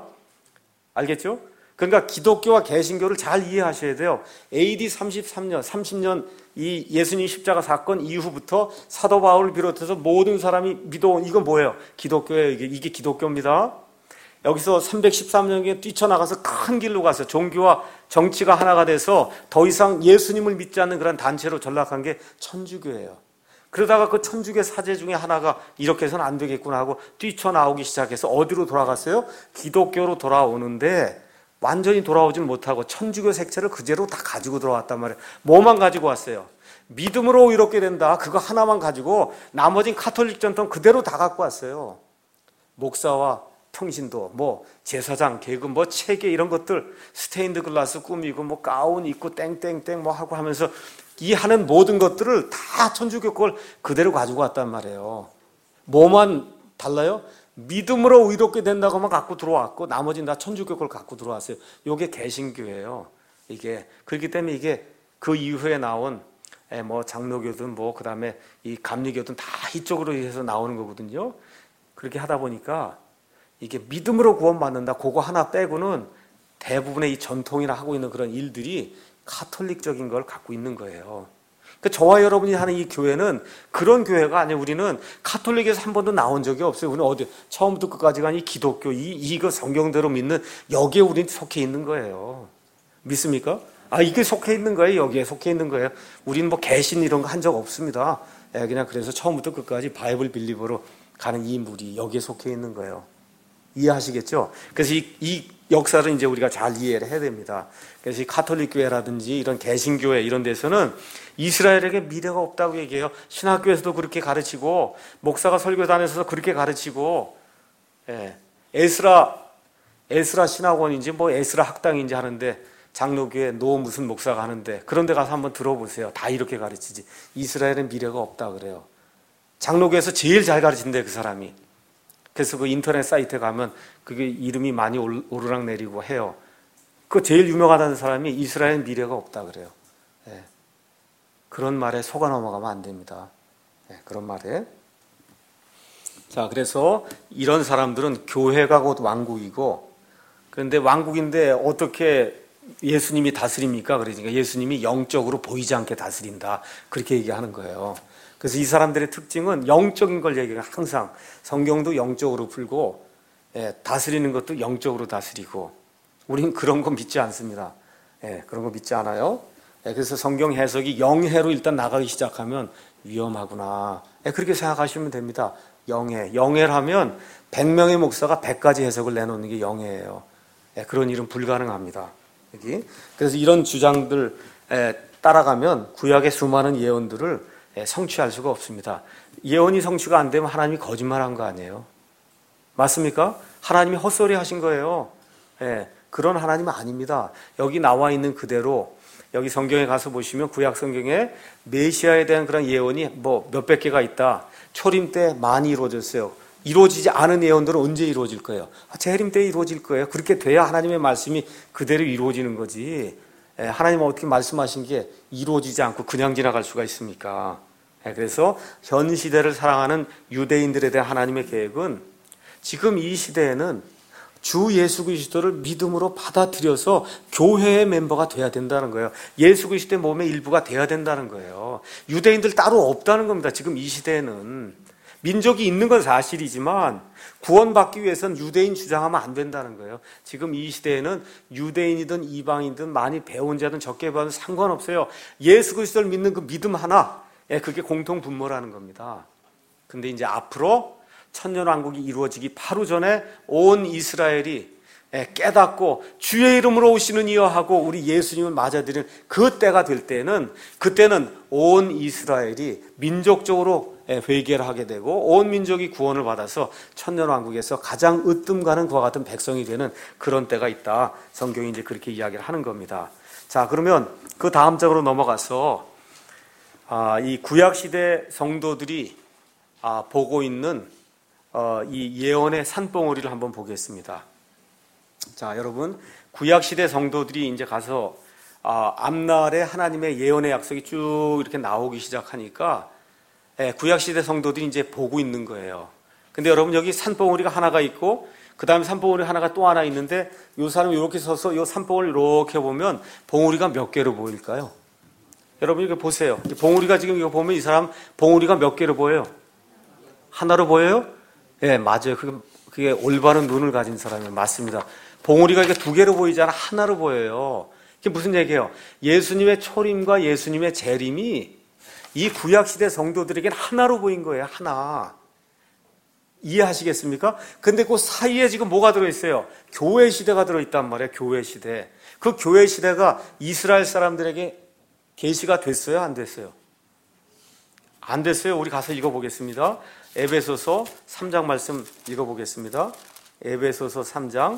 알겠죠? 그러니까 기독교와 개신교를 잘 이해하셔야 돼요. AD 33년, 30년 이 예수님 십자가 사건 이후부터 사도 바울을 비롯해서 모든 사람이 믿어온, 이건 뭐예요? 기독교예요. 이게 기독교입니다. 여기서 313년에 뛰쳐나가서 큰 길로 가서 종교와 정치가 하나가 돼서 더 이상 예수님을 믿지 않는 그런 단체로 전락한 게 천주교예요. 그러다가 그 천주교 사제 중에 하나가 이렇게 해서는 안 되겠구나 하고 뛰쳐나오기 시작해서 어디로 돌아갔어요? 기독교로 돌아오는데 완전히 돌아오지는 못하고 천주교 색채를 그대로 다 가지고 돌아왔단 말이에요. 뭐만 가지고 왔어요? 믿음으로 이렇게 된다. 그거 하나만 가지고 나머진 카톨릭 전통 그대로 다 갖고 왔어요. 목사와 평신도, 뭐 제사장, 계급, 뭐 체계 이런 것들, 스테인드 글라스 꾸미고 뭐 가운 입고 땡땡땡 뭐 하고 하면서 이 하는 모든 것들을 다 천주교 걸 그대로 가지고 왔단 말이에요. 뭐만 달라요? 믿음으로 의롭게 된다고만 갖고 들어왔고 나머지는 다 천주교 걸 갖고 들어왔어요. 이게 개신교예요. 이게 그렇기 때문에 이게 그 이후에 나온 뭐 장로교든 뭐 그다음에 이 감리교든 다 이쪽으로 해서 나오는 거거든요. 그렇게 하다 보니까 이게 믿음으로 구원받는다, 그거 하나 빼고는 대부분의 이 전통이나 하고 있는 그런 일들이 카톨릭적인 걸 갖고 있는 거예요. 그러니까 저와 여러분이 하는 이 교회는 그런 교회가 아니에요. 우리는 카톨릭에서 한 번도 나온 적이 없어요. 우리는 어디 처음부터 끝까지 간 이 기독교, 이거 성경대로 믿는 여기에 우리는 속해 있는 거예요. 믿습니까? 이게 속해 있는 거예요. 여기에 속해 있는 거예요. 우리는 뭐 개신 이런 거 한 적 없습니다. 그냥 그래서 처음부터 끝까지 바이블 빌리버로 가는 이 무리 여기에 속해 있는 거예요. 이해하시겠죠? 그래서 이 역사를 이제 우리가 잘 이해를 해야 됩니다. 그래서 이 카톨릭 교회라든지 이런 개신교회 이런 데서는 이스라엘에게 미래가 없다고 얘기해요. 신학교에서도 그렇게 가르치고 목사가 설교단에서도 그렇게 가르치고, 에스라 신학원인지 뭐 에스라 학당인지 하는데 장로교회 노 무슨 목사가 하는데 그런 데 가서 한번 들어보세요. 다 이렇게 가르치지. 이스라엘은 미래가 없다 그래요. 장로교에서 제일 잘 가르친대 그 사람이. 그래서 그 인터넷 사이트에 가면 그게 이름이 많이 오르락내리고 해요. 그 제일 유명하다는 사람이 이스라엘 미래가 없다 그래요. 그런 말에 속아 넘어가면 안 됩니다. 그런 말에. 자, 그래서 이런 사람들은 교회가 곧 왕국이고, 그런데 왕국인데 어떻게 예수님이 다스립니까? 그러니까 예수님이 영적으로 보이지 않게 다스린다. 그렇게 얘기하는 거예요. 그래서 이 사람들의 특징은 영적인 걸 얘기해요. 항상 성경도 영적으로 풀고 다스리는 것도 영적으로 다스리고, 우린 그런 거 믿지 않습니다. 그런 거 믿지 않아요. 그래서 성경 해석이 영해로 일단 나가기 시작하면 위험하구나. 그렇게 생각하시면 됩니다. 영예라면 100명의 목사가 100가지 해석을 내놓는 게 영예예요. 그런 일은 불가능합니다. 여기. 그래서 이런 주장들 따라가면 구약의 수많은 예언들을 성취할 수가 없습니다. 예언이 성취가 안 되면 하나님이 거짓말한 거 아니에요? 맞습니까? 하나님이 헛소리 하신 거예요. 그런 하나님은 아닙니다. 여기 나와 있는 그대로 여기 성경에 가서 보시면 구약 성경에 메시아에 대한 그런 예언이 뭐 몇백 개가 있다. 초림 때 많이 이루어졌어요. 이루어지지 않은 예언들은 언제 이루어질 거예요? 재림 때 이루어질 거예요. 그렇게 돼야 하나님의 말씀이 그대로 이루어지는 거지. 하나님은 어떻게 말씀하신 게 이루어지지 않고 그냥 지나갈 수가 있습니까? 그래서 현 시대를 사랑하는 유대인들에 대한 하나님의 계획은 지금 이 시대에는 주 예수 그리스도를 믿음으로 받아들여서 교회의 멤버가 돼야 된다는 거예요. 예수 그리스도의 몸의 일부가 돼야 된다는 거예요. 유대인들 따로 없다는 겁니다. 지금 이 시대에는. 민족이 있는 건 사실이지만 구원받기 위해서는 유대인 주장하면 안 된다는 거예요. 지금 이 시대에는 유대인이든 이방인이든 많이 배운 자든 적게 배운 상관없어요. 예수 그리스도를 믿는 그 믿음 하나, 그게 공통 분모라는 겁니다. 근데 이제 앞으로 천년왕국이 이루어지기 바로 전에 온 이스라엘이 깨닫고 주의 이름으로 오시는 이여 하고 우리 예수님을 맞아들이는 그 때가 될 때는, 그때는 온 이스라엘이 민족적으로 회개를 하게 되고 온 민족이 구원을 받아서 천년왕국에서 가장 으뜸 가는 그와 같은 백성이 되는 그런 때가 있다. 성경이 이제 그렇게 이야기를 하는 겁니다. 자, 그러면 그 다음 장으로 넘어가서 이 구약시대 성도들이 보고 있는 이 예언의 산봉우리를 한번 보겠습니다. 자, 여러분, 구약시대 성도들이 이제 가서 앞날에 하나님의 예언의 약속이 쭉 이렇게 나오기 시작하니까 구약시대 성도들이 이제 보고 있는 거예요. 근데 여러분, 여기 산봉우리가 하나가 있고 그 다음에 산봉우리 하나가 또 하나 있는데 이 사람이 이렇게 서서 이 산봉우리 이렇게 보면 봉우리가 몇 개로 보일까요? 여러분, 이렇게 보세요. 봉우리가 지금 이거 보면 이 사람 봉우리가 몇 개로 보여요? 하나로 보여요? 네, 맞아요. 그게 올바른 눈을 가진 사람이에요. 맞습니다. 봉우리가 이게 두 개로 보이잖아. 하나로 보여요. 이게 무슨 얘기예요? 예수님의 초림과 예수님의 재림이 이 구약시대 성도들에게는 하나로 보인 거예요. 하나. 이해하시겠습니까? 근데 그 사이에 지금 뭐가 들어있어요? 교회 시대가 들어있단 말이에요. 교회 시대. 그 교회 시대가 이스라엘 사람들에게 계시가 됐어요? 안 됐어요? 안 됐어요. 우리 가서 읽어보겠습니다. 에베소서 3장 말씀 읽어보겠습니다. 에베소서 3장.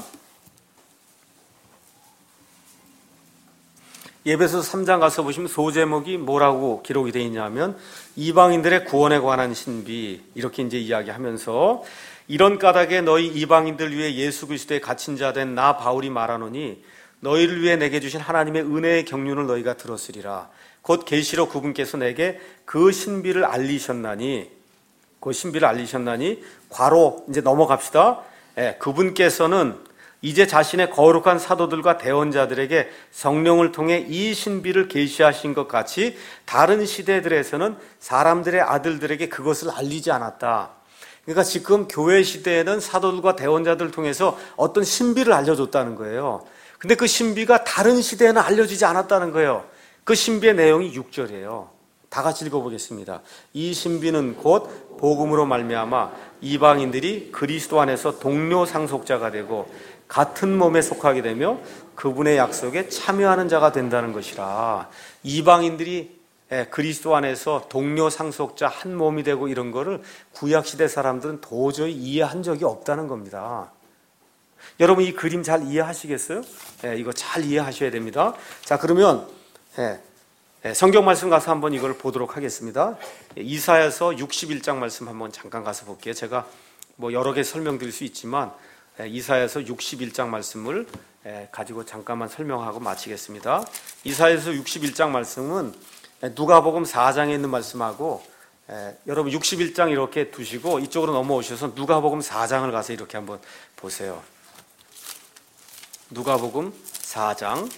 에베소서 3장 가서 보시면 소제목이 뭐라고 기록이 되어 있냐면 이방인들의 구원에 관한 신비, 이렇게 이제 이야기하면서 이런 까닭에 너희 이방인들 위해 예수 그리스도의 갇힌 자 된 나 바울이 말하노니 너희를 위해 내게 주신 하나님의 은혜의 경륜을 너희가 들었으리라. 곧 계시로 그분께서 내게 그 신비를 알리셨나니, 괄호 이제 넘어갑시다. 그분께서는 이제 자신의 거룩한 사도들과 대언자들에게 성령을 통해 이 신비를 계시하신 것 같이 다른 시대들에서는 사람들의 아들들에게 그것을 알리지 않았다. 그러니까 지금 교회 시대에는 사도들과 대언자들을 통해서 어떤 신비를 알려줬다는 거예요. 근데 그 신비가 다른 시대에는 알려지지 않았다는 거예요. 그 신비의 내용이 6절이에요. 다 같이 읽어보겠습니다. 이 신비는 곧 복음으로 말미암아 이방인들이 그리스도 안에서 동료 상속자가 되고 같은 몸에 속하게 되며 그분의 약속에 참여하는 자가 된다는 것이라. 이방인들이 그리스도 안에서 동료 상속자 한 몸이 되고 이런 거를 구약시대 사람들은 도저히 이해한 적이 없다는 겁니다. 여러분, 이 그림 잘 이해하시겠어요? 이거 잘 이해하셔야 됩니다. 자, 그러면 성경 말씀 가서 한번 이걸 보도록 하겠습니다. 이사야서 61장 말씀 한번 잠깐 가서 볼게요. 제가 뭐 여러 개 설명드릴 수 있지만 이사야서 61장 말씀을 가지고 잠깐만 설명하고 마치겠습니다. 이사야서 61장 말씀은 누가복음 4장에 있는 말씀하고 여러분 61장 이렇게 두시고 이쪽으로 넘어오셔서 누가복음 4장을 가서 이렇게 한번 보세요. 누가복음 4장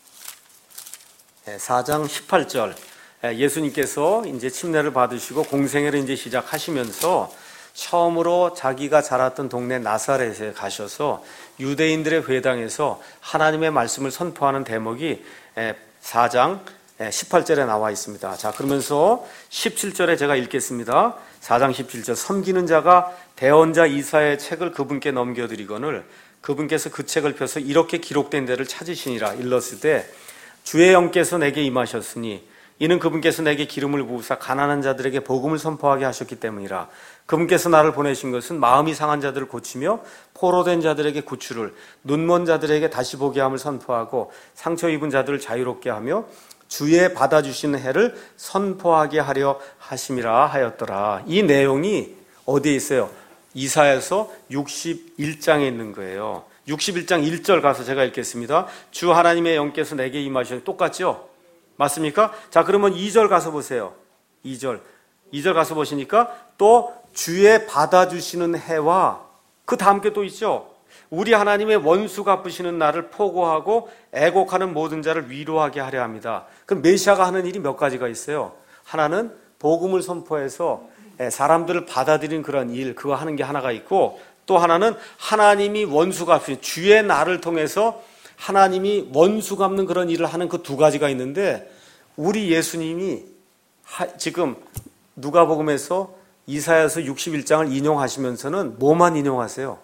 18절. 예수님께서 이제 침례를 받으시고 공생애를 이제 시작하시면서 처음으로 자기가 자랐던 동네 나사렛에 가셔서 유대인들의 회당에서 하나님의 말씀을 선포하는 대목이 4장 18절에 나와 있습니다. 자, 그러면서 17절에 제가 읽겠습니다. 4장 17절. 섬기는 자가 대언자 이사야의 책을 그분께 넘겨드리거늘 그분께서 그 책을 펴서 이렇게 기록된 데를 찾으시니라. 일렀으되 주의 영께서 내게 임하셨으니 이는 그분께서 내게 기름을 부으사 가난한 자들에게 복음을 선포하게 하셨기 때문이라. 그분께서 나를 보내신 것은 마음이 상한 자들을 고치며 포로된 자들에게 구출을, 눈먼 자들에게 다시 보게 함을 선포하고 상처 입은 자들을 자유롭게 하며 주의 받아주시는 해를 선포하게 하려 하심이라 하였더라. 이 내용이 어디에 있어요? 이사야서 61장에 있는 거예요. 61장 1절 가서 제가 읽겠습니다. 주 하나님의 영께서 내게 임하셨니. 똑같죠? 맞습니까? 자, 그러면 2절 가서 보세요. 2절 가서 보시니까 또 주의 받아주시는 해와 그 다음 게 또 있죠. 우리 하나님의 원수 갚으시는 날을 포고하고 애곡하는 모든 자를 위로하게 하려 합니다. 그럼 메시아가 하는 일이 몇 가지가 있어요. 하나는 복음을 선포해서 사람들을 받아들이는 그런 일, 그거 하는 게 하나가 있고, 또 하나는 하나님이 원수 갚으신 주의 날을 통해서 하나님이 원수 갚는 그런 일을 하는 그 두 가지가 있는데, 우리 예수님이 지금 누가복음에서 이사야서 61장을 인용하시면서는 뭐만 인용하세요?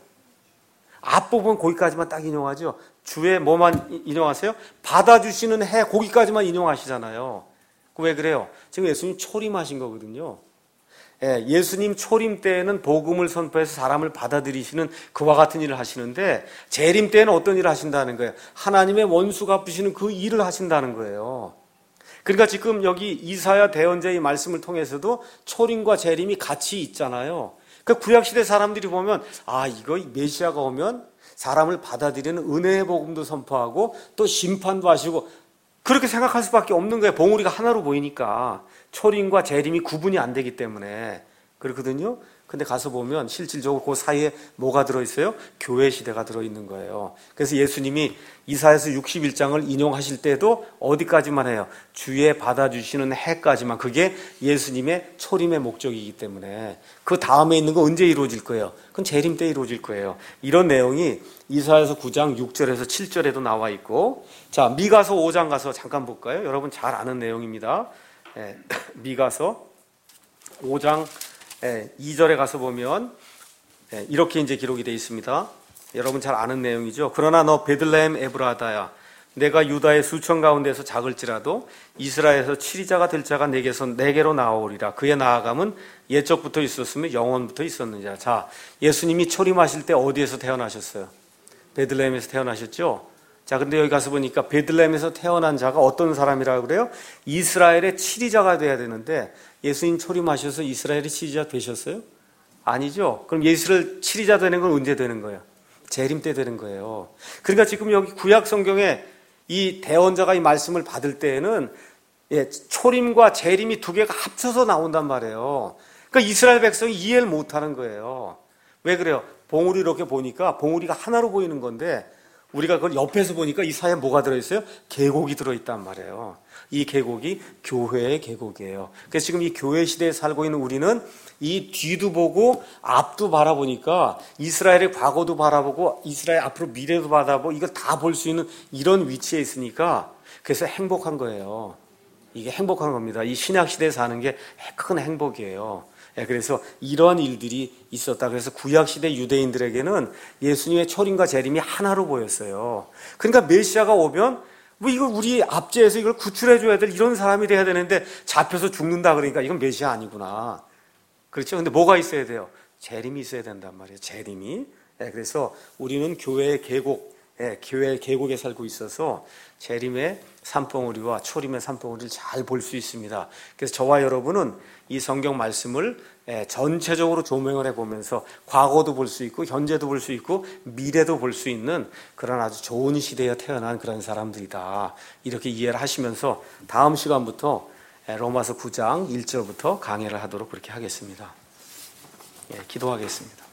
앞부분 거기까지만 딱 인용하죠. 주의 뭐만 인용하세요? 받아주시는 해 거기까지만 인용하시잖아요. 왜 그래요? 지금 예수님 초림하신 거거든요. 예수님 초림 때에는 복음을 선포해서 사람을 받아들이시는 그와 같은 일을 하시는데, 재림 때에는 어떤 일을 하신다는 거예요? 하나님의 원수 갚으시는 그 일을 하신다는 거예요. 그러니까 지금 여기 이사야 대언자의 말씀을 통해서도 초림과 재림이 같이 있잖아요. 그 구약시대 사람들이 보면, 이거 메시아가 오면 사람을 받아들이는 은혜의 복음도 선포하고 또 심판도 하시고, 그렇게 생각할 수밖에 없는 거예요. 봉우리가 하나로 보이니까. 초림과 재림이 구분이 안 되기 때문에 그렇거든요. 근데 가서 보면 실질적으로 그 사이에 뭐가 들어있어요? 교회 시대가 들어있는 거예요. 그래서 예수님이 이사야서 61장을 인용하실 때도 어디까지만 해요? 주의 받아주시는 해까지만. 그게 예수님의 초림의 목적이기 때문에 그 다음에 있는 거 언제 이루어질 거예요? 그건 재림 때 이루어질 거예요. 이런 내용이 이사야서 9장 6절에서 7절에도 나와 있고, 자, 미가서 5장 가서 잠깐 볼까요? 여러분 잘 아는 내용입니다. 미가서 5장 2절에 가서 보면 이렇게 이제 기록이 되어 있습니다. 여러분 잘 아는 내용이죠. 그러나 너 베들레헴 에브라다야, 내가 유다의 수천 가운데서 작을지라도 이스라엘에서 치리자가 될 자가 내게로 나오리라. 그의 나아감은 옛적부터 있었으며 영원부터 있었느니라. 자, 예수님이 초림하실 때 어디에서 태어나셨어요? 베들레헴에서 태어나셨죠. 자, 근데 여기 가서 보니까 베들레헴에서 태어난 자가 어떤 사람이라고 그래요? 이스라엘의 치리자가 돼야 되는데, 예수님 초림하셔서 이스라엘의 치리자 되셨어요? 아니죠. 그럼 이스라엘 치리자 되는 건 언제 되는 거예요? 재림 때 되는 거예요. 그러니까 지금 여기 구약 성경에 이 대언자가 이 말씀을 받을 때에는 초림과 재림이 두 개가 합쳐서 나온단 말이에요. 그러니까 이스라엘 백성이 이해를 못하는 거예요. 왜 그래요? 봉우리 이렇게 보니까 봉우리가 하나로 보이는 건데, 우리가 그걸 옆에서 보니까 이 사이에 뭐가 들어있어요? 계곡이 들어있단 말이에요. 이 계곡이 교회의 계곡이에요. 그래서 지금 이 교회 시대에 살고 있는 우리는 이 뒤도 보고 앞도 바라보니까 이스라엘의 과거도 바라보고 이스라엘 앞으로 미래도 바라보고 이걸 다 볼 수 있는 이런 위치에 있으니까, 그래서 행복한 거예요. 이게 행복한 겁니다. 이 신약 시대에 사는 게 큰 행복이에요. 그래서 이러한 일들이 있었다. 그래서 구약시대 유대인들에게는 예수님의 초림과 재림이 하나로 보였어요. 그러니까 메시아가 오면 이걸 우리 압제해서 이걸 구출해줘야 될 이런 사람이 돼야 되는데, 잡혀서 죽는다 그러니까 이건 메시아 아니구나. 그렇죠? 근데 뭐가 있어야 돼요? 재림이 있어야 된단 말이에요. 재림이. 그래서 우리는 교회의 계곡, 교회의 계곡에 살고 있어서 재림의 산봉우리와 초림의 산봉우리를 잘 볼 수 있습니다. 그래서 저와 여러분은 이 성경 말씀을 전체적으로 조명을 해보면서 과거도 볼 수 있고 현재도 볼 수 있고 미래도 볼 수 있는 그런 아주 좋은 시대에 태어난 그런 사람들이다. 이렇게 이해를 하시면서 다음 시간부터 로마서 9장 1절부터 강해를 하도록 그렇게 하겠습니다. 기도하겠습니다.